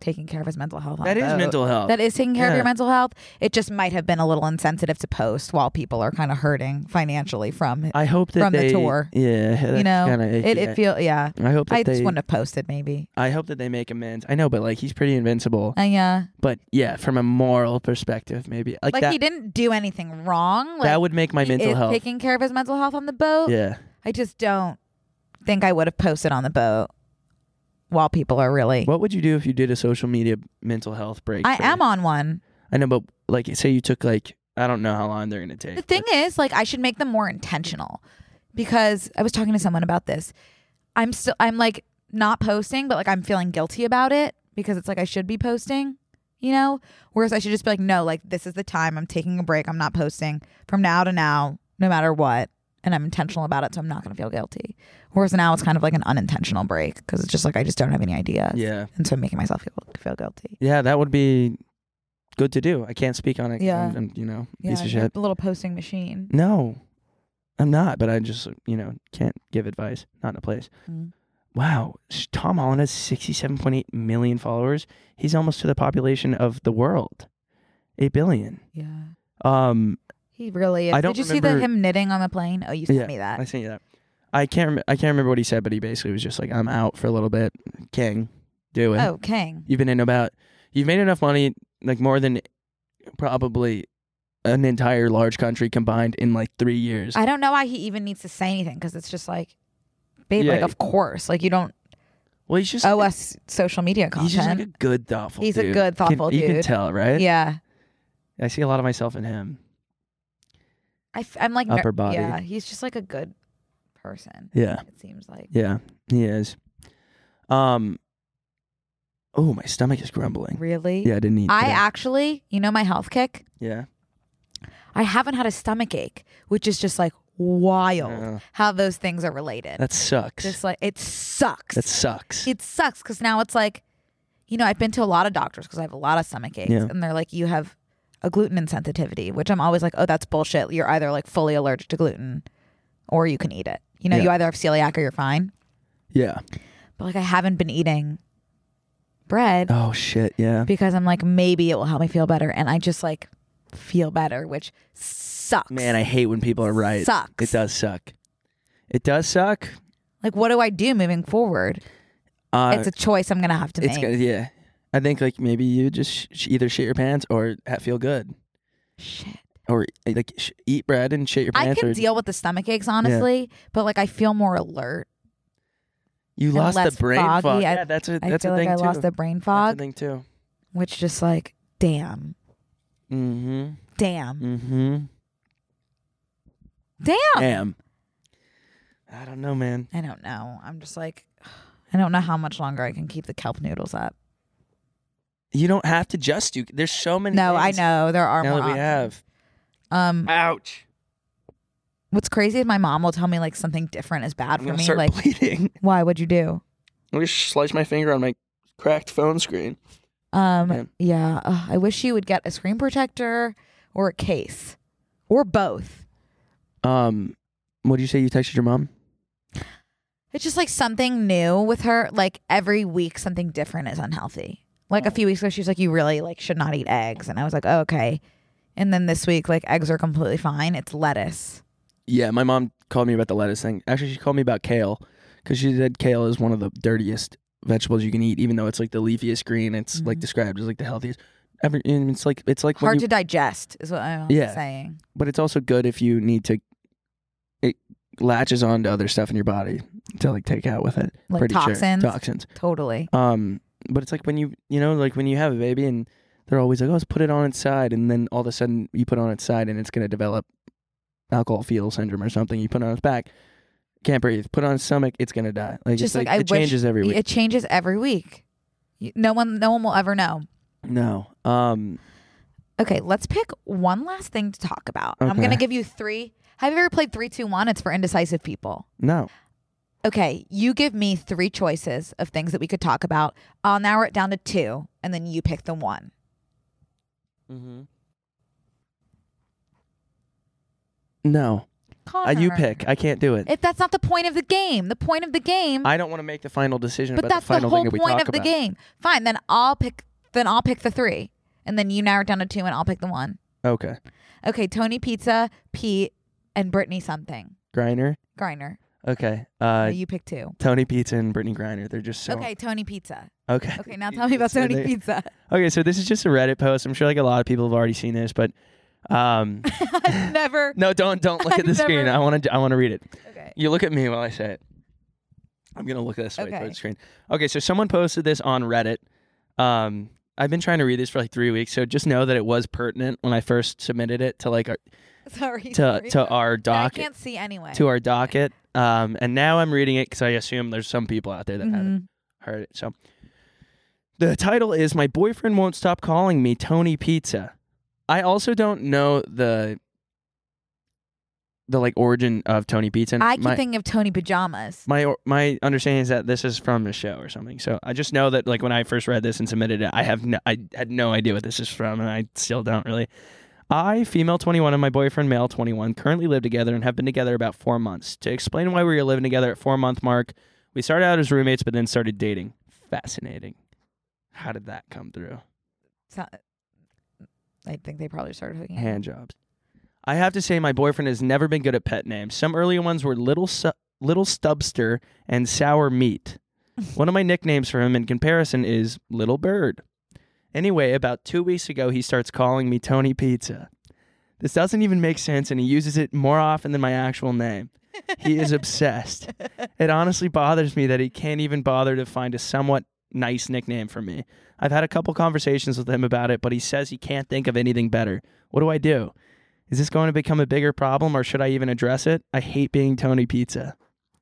S6: taking care of his mental health.
S7: That is mental health.
S6: That is taking care of your mental health. It just might have been a little insensitive to post while people are kind of hurting financially from
S7: I hope that
S6: the tour.
S7: Yeah,
S6: you know,
S7: it
S6: I
S7: hope that
S6: I just wouldn't have posted maybe.
S7: I hope that they make amends. I know, but like he's pretty invincible.
S6: Yeah.
S7: But yeah, from a moral perspective, maybe like that,
S6: he didn't do anything wrong. Like,
S7: that would make my mental health.
S6: Taking care of his mental health on the boat.
S7: Yeah.
S6: I just don't think I would have posted on the boat while people are really.
S7: What would you do if you did a social media mental health break?
S6: I am on one.
S7: I know, but like, say you took like, I don't know how long they're gonna take.
S6: The thing is, like, I should make them more intentional, because I was talking to someone about this. I'm like not posting, but like I'm feeling guilty about it because it's like I should be posting, you know? Whereas I should just be like, no, like this is the time I'm taking a break. I'm not posting from now to now, no matter what. And I'm intentional about it, so I'm not going to feel guilty. Whereas now it's kind of like an unintentional break because it's just like I just don't have any ideas.
S7: Yeah.
S6: And so I'm making myself feel guilty.
S7: Yeah, that would be good to do. I can't speak on it.
S6: Yeah.
S7: And you know,
S6: Yeah,
S7: piece of shit.
S6: a little posting machine.
S7: No, I'm not, but I just, you know, can't give advice. Not in a place.
S6: Mm.
S7: Wow. Tom Holland has 67.8 million followers. He's almost to the population of the world. 8 billion.
S6: Yeah. He really is. Did you see him knitting on the plane? Oh, you sent me that.
S7: I sent you that. I can't remember what he said, but he basically was just like, I'm out for a little bit. King, do it.
S6: Oh, King.
S7: You've made enough money, like more than probably an entire large country combined in like 3 years.
S6: I don't know why he even needs to say anything, because it's just like, babe, like, of course. Like, you don't
S7: he's just
S6: owe us social media content.
S7: He's just like a good, thoughtful
S6: dude.
S7: He's
S6: a good, thoughtful dude.
S7: You can tell, right?
S6: Yeah.
S7: I see a lot of myself in him.
S6: I'm like
S7: upper body.
S6: Yeah, he's just like a good person.
S7: Yeah.
S6: It seems like.
S7: Yeah, he is. Oh, my stomach is grumbling.
S6: Really?
S7: Yeah, I didn't eat
S6: I
S7: today.
S6: actually, you know my health kick?
S7: Yeah.
S6: I haven't had a stomach ache, which is just like wild how those things are related.
S7: That sucks.
S6: Just like, it sucks.
S7: That sucks.
S6: It sucks because now it's like, you know, I've been to a lot of doctors because I have a lot of stomach aches, and they're like, you have a gluten insensitivity, which I'm always like, oh, that's bullshit. You're either like fully allergic to gluten or you can eat it. You know, you either have celiac or you're fine.
S7: Yeah.
S6: But like, I haven't been eating bread.
S7: Oh, shit. Yeah.
S6: Because I'm like, maybe it will help me feel better. And I just like feel better, which sucks.
S7: Man, I hate when people are right.
S6: Sucks.
S7: It does suck. It does suck.
S6: Like, what do I do moving forward? It's a choice I'm going to have to make.
S7: Yeah. I think like maybe you just either shit your pants or feel good.
S6: Shit.
S7: Or like eat bread and shit your pants.
S6: I can deal with the stomach aches, honestly, but like I feel more alert.
S7: You lost the brain fog.
S6: Yeah,
S7: that's a
S6: I feel
S7: thing
S6: like
S7: too.
S6: I lost the brain fog.
S7: That's a thing too.
S6: Which just like, damn.
S7: Mm-hmm.
S6: Damn.
S7: Mm-hmm.
S6: Damn.
S7: I don't know, man.
S6: I don't know. I'm just like, I don't know how much longer I can keep the kelp noodles up.
S7: You don't have to just do. There's so many.
S6: No,
S7: things
S6: I know there are
S7: now
S6: more
S7: that we
S6: options.
S7: have. Ouch.
S6: What's crazy is my mom will tell me like something different is bad
S7: I'm
S6: for
S7: gonna
S6: me.
S7: start
S6: Like,
S7: bleeding.
S6: why? What'd you do?
S7: I just sliced my finger on my cracked phone screen.
S6: Yeah. I wish you would get a screen protector or a case or both.
S7: What did you say? You texted your mom?
S6: It's just like something new with her. Like every week, something different is unhealthy. Like a few weeks ago, she was like, "You really like should not eat eggs," and I was like, oh, "Okay." And then this week, like eggs are completely fine. It's lettuce.
S7: Yeah, my mom called me about the lettuce thing. Actually, she called me about kale because she said kale is one of the dirtiest vegetables you can eat, even though it's like the leafiest green. It's like described as like the healthiest. It's like
S6: hard to digest is what I'm saying.
S7: But it's also good if you need to. It latches on to other stuff in your body to like take out with it.
S6: Like
S7: Pretty
S6: toxins.
S7: Sure. Toxins.
S6: Totally.
S7: But it's like when you know, like when you have a baby and they're always like, oh, let's put it on its side. And then all of a sudden you put it on its side and it's going to develop alcohol fetal syndrome or something. You put it on its back, can't breathe. Put it on its stomach, it's going to die. Like,
S6: just
S7: it's
S6: like
S7: it changes every week.
S6: It changes every week. No one will ever know.
S7: No.
S6: Okay, let's pick one last thing to talk about.
S7: Okay.
S6: I'm going to give you 3. Have you ever played 3, 2, 1? It's for indecisive people.
S7: No.
S6: Okay, you give me 3 choices of things that we could talk about. I'll narrow it down to 2, and then you pick the 1.
S7: Mm-hmm. No.
S6: Connor.
S7: You pick. I can't do it.
S6: If that's not the point of the game. The point of the game.
S7: I don't want to make the final decision.
S6: But
S7: about
S6: that's
S7: the final
S6: whole
S7: thing that we
S6: point
S7: talk
S6: of the
S7: about.
S6: game. Fine, then I'll pick the 3, and then you narrow it down to 2, and I'll pick the 1.
S7: Okay.
S6: Okay, Tony Pizza, Pete, and Brittany something.
S7: Griner. Okay.
S6: You pick 2.
S7: Tony Pizza and Brittany Griner. They're just so.
S6: Okay, Tony Pizza.
S7: Okay.
S6: Okay, now tell me about Tony Pizza.
S7: Okay, so this is just a Reddit post. I'm sure like a lot of people have already seen this, but
S6: I've never.
S7: No, don't look at the screen. I want to read it.
S6: Okay.
S7: You look at me while I say it. I'm gonna look this way
S6: Okay.
S7: towards the screen. Okay, so someone posted this on Reddit. I've been trying to read this for like 3 weeks, so just know that it was pertinent when I first submitted it to like our to our docket.
S6: I can't see anyway.
S7: To our docket. And now I'm reading it because I assume there's some people out there that haven't heard it. So the title is "My Boyfriend Won't Stop Calling Me Tony Pizza." I also don't know the like origin of Tony Pizza.
S6: I keep thinking of Tony Pajamas.
S7: My understanding is that this is from the show or something. So I just know that like when I first read this and submitted it, I had no idea what this is from, and I still don't really. I, female 21, and my boyfriend, male 21, currently live together and have been together about 4 months. To explain why we were living together at 4-month mark, we started out as roommates, but then started dating. Fascinating. How did that come through?
S6: I think they probably started hooking up.
S7: Hand jobs. I have to say my boyfriend has never been good at pet names. Some earlier ones were Little Stubster and Sour Meat. One of my nicknames for him in comparison is Little Bird. Anyway, about 2 weeks ago, he starts calling me Tony Pizza. This doesn't even make sense, and he uses it more often than my actual name. He is obsessed. It honestly bothers me that he can't even bother to find a somewhat nice nickname for me. I've had a couple conversations with him about it, but he says he can't think of anything better. What do I do? Is this going to become a bigger problem, or should I even address it? I hate being Tony Pizza.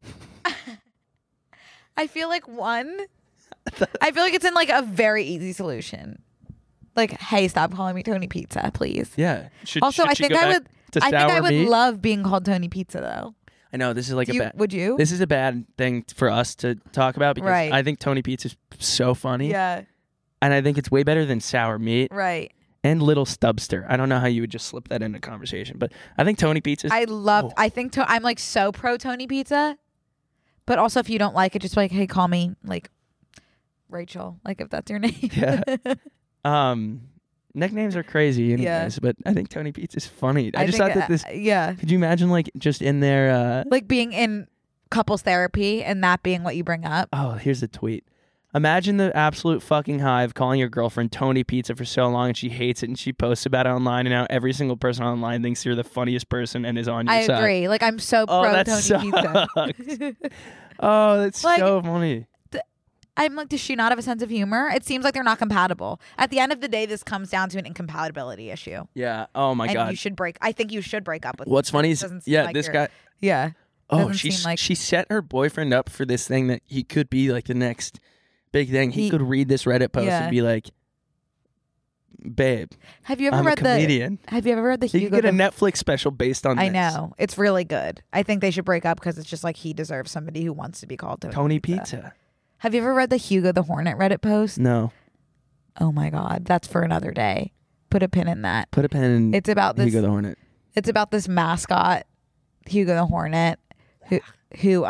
S6: I feel like I feel like it's in like a very easy solution. Like, hey, stop calling me Tony Pizza, please.
S7: Yeah.
S6: I think I would love being called Tony Pizza though.
S7: I know this is like
S6: Would you?
S7: This is a bad thing for us to talk about because
S6: Right.
S7: I think Tony Pizza is so funny.
S6: Yeah.
S7: And I think it's way better than Sour Meat.
S6: Right.
S7: And Little Stubster. I don't know how you would just slip that into conversation, but I think Tony Pizza is...
S6: I'm like so pro Tony Pizza. But also if you don't like it, just like, hey, call me like Rachel, like if that's your name.
S7: Yeah. Nicknames are crazy anyways, but I think Tony Pizza is funny. I just thought that this...
S6: Yeah.
S7: Could you imagine like just in there...
S6: like being in couples therapy and that being what you bring up?
S7: Oh, here's the tweet. Imagine the absolute fucking hive calling your girlfriend Tony Pizza for so long and she hates it and she posts about it online and now every single person online thinks you're the funniest person and is on your side.
S6: I agree. Like I'm so pro Tony Pizza.
S7: Oh, that's
S6: like,
S7: so funny.
S6: I'm like, does she not have a sense of humor? It seems like they're not compatible. At the end of the day, this comes down to an incompatibility issue.
S7: Yeah. Oh my God.
S6: I think you should break up with
S7: What's funny is, this guy.
S6: Yeah.
S7: Oh, she set her boyfriend up for this thing that he could be like the next big thing. He could read this Reddit post and be like, babe,
S6: have you ever
S7: I'm
S6: read
S7: a comedian.
S6: Have you ever read the
S7: Hugo? You could get a Netflix special based on this.
S6: I know. It's really good. I think they should break up because it's just like he deserves somebody who wants to be called Tony
S7: Pizza.
S6: Have you ever read the Hugo the Hornet Reddit post?
S7: No.
S6: Oh my God. That's for another day. Put a pin in that.
S7: Put a pin in
S6: It's about this
S7: Hugo the Hornet.
S6: It's about this mascot, Hugo the Hornet, who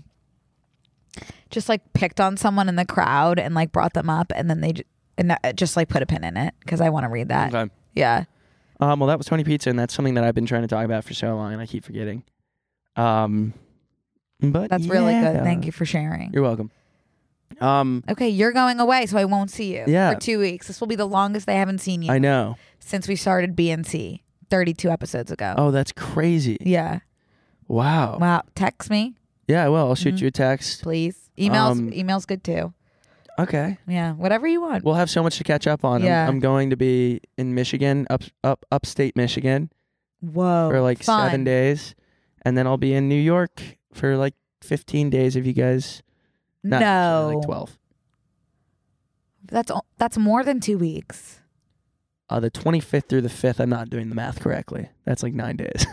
S6: just like picked on someone in the crowd and like brought them up and then they just like put a pin in it because I want to read that.
S7: Okay.
S6: Yeah.
S7: Well, that was Tony Pizza, and that's something that I've been trying to talk about for so long, and I keep forgetting. But
S6: that's really good. Thank you for sharing.
S7: You're welcome.
S6: Okay, you're going away, so I won't see you
S7: for
S6: 2 weeks. This will be the longest I haven't seen you.
S7: I know.
S6: Since we started BNC 32 episodes ago.
S7: Oh, that's crazy.
S6: Yeah.
S7: Wow.
S6: Text me.
S7: Yeah, I will. I'll shoot you a text.
S6: Please. Email's good too.
S7: Okay.
S6: Yeah, whatever you want.
S7: We'll have so much to catch up on.
S6: Yeah.
S7: I'm going to be in Michigan, upstate Michigan.
S6: Whoa.
S7: For like
S6: fun.
S7: 7 days. And then I'll be in New York for like 15 days if you guys...
S6: No.
S7: Like 12.
S6: That's more than 2 weeks.
S7: The 25th through the 5th, I'm not doing the math correctly. That's like 9 days.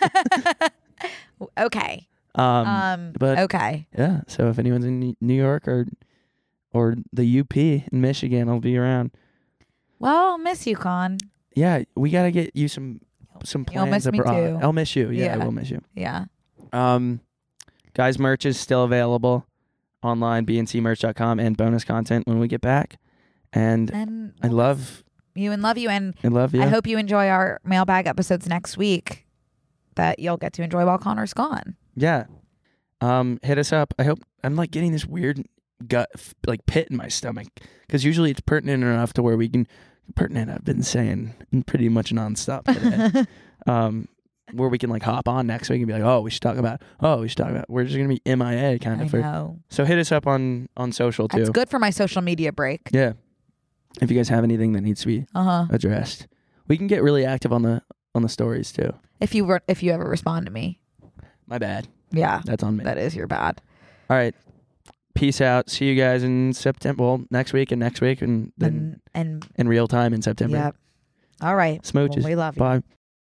S6: Okay.
S7: But
S6: okay.
S7: Yeah. So if anyone's in New York or the UP in Michigan, I'll be around.
S6: Well, I'll miss you, Con.
S7: Yeah, we gotta get you some some plans
S6: You'll miss
S7: abroad.
S6: me too.
S7: I'll miss you. Yeah, I will miss you.
S6: Yeah.
S7: Guys, merch is still available online, bncmerch.com, and bonus content when we get back. And I love
S6: you and love you. And
S7: I love you.
S6: I hope you enjoy our mailbag episodes next week that you'll get to enjoy while Connor's gone.
S7: Yeah. Hit us up. I hope I'm like getting this weird gut pit in my stomach because usually it's pertinent enough to where we can I've been saying pretty much nonstop today. Where we can like hop on next week and be like, we should talk about. We're just gonna be MIA kind of.
S6: I know.
S7: So hit us up on social too.
S6: It's good for my social media break.
S7: Yeah. If you guys have anything that needs to be addressed, we can get really active on the stories too.
S6: If you ever respond to me.
S7: My bad.
S6: Yeah.
S7: That's on me.
S6: That is your bad.
S7: All right. Peace out. See you guys in September. Well, next week and then in real time in September.
S6: Yep. All right.
S7: Smooches.
S6: Well, we love you.
S7: Bye.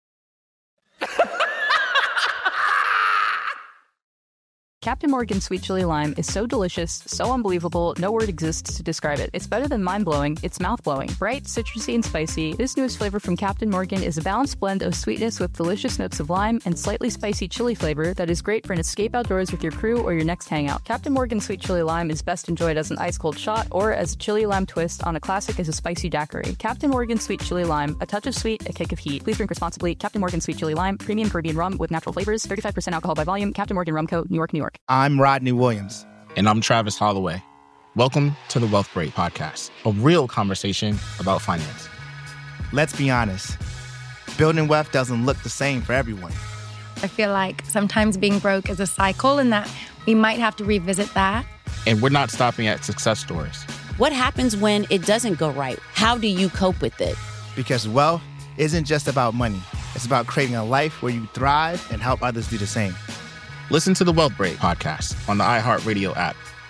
S1: Captain Morgan's Sweet Chili Lime is so delicious, so unbelievable, no word exists to describe it. It's better than mind-blowing, it's mouth-blowing. Bright, citrusy, and spicy, this newest flavor from Captain Morgan is a balanced blend of sweetness with delicious notes of lime and slightly spicy chili flavor that is great for an escape outdoors with your crew or your next hangout. Captain Morgan's Sweet Chili Lime is best enjoyed as an ice-cold shot or as a chili lime twist on a classic as a spicy daiquiri. Captain Morgan's Sweet Chili Lime, a touch of sweet, a kick of heat. Please drink responsibly. Captain Morgan's Sweet Chili Lime, premium Caribbean rum with natural flavors, 35% alcohol by volume. Captain Morgan Rum Co., New York, New York.
S2: I'm Rodney Williams.
S3: And I'm Travis Holloway. Welcome to the Wealth Break Podcast, a real conversation about finance.
S2: Let's be honest. Building wealth doesn't look the same for everyone.
S4: I feel like sometimes being broke is a cycle and that we might have to revisit that.
S3: And we're not stopping at success stories.
S5: What happens when it doesn't go right? How do you cope with it?
S2: Because wealth isn't just about money. It's about creating a life where you thrive and help others do the same.
S3: Listen to the Wealth Break Podcast on the iHeartRadio app,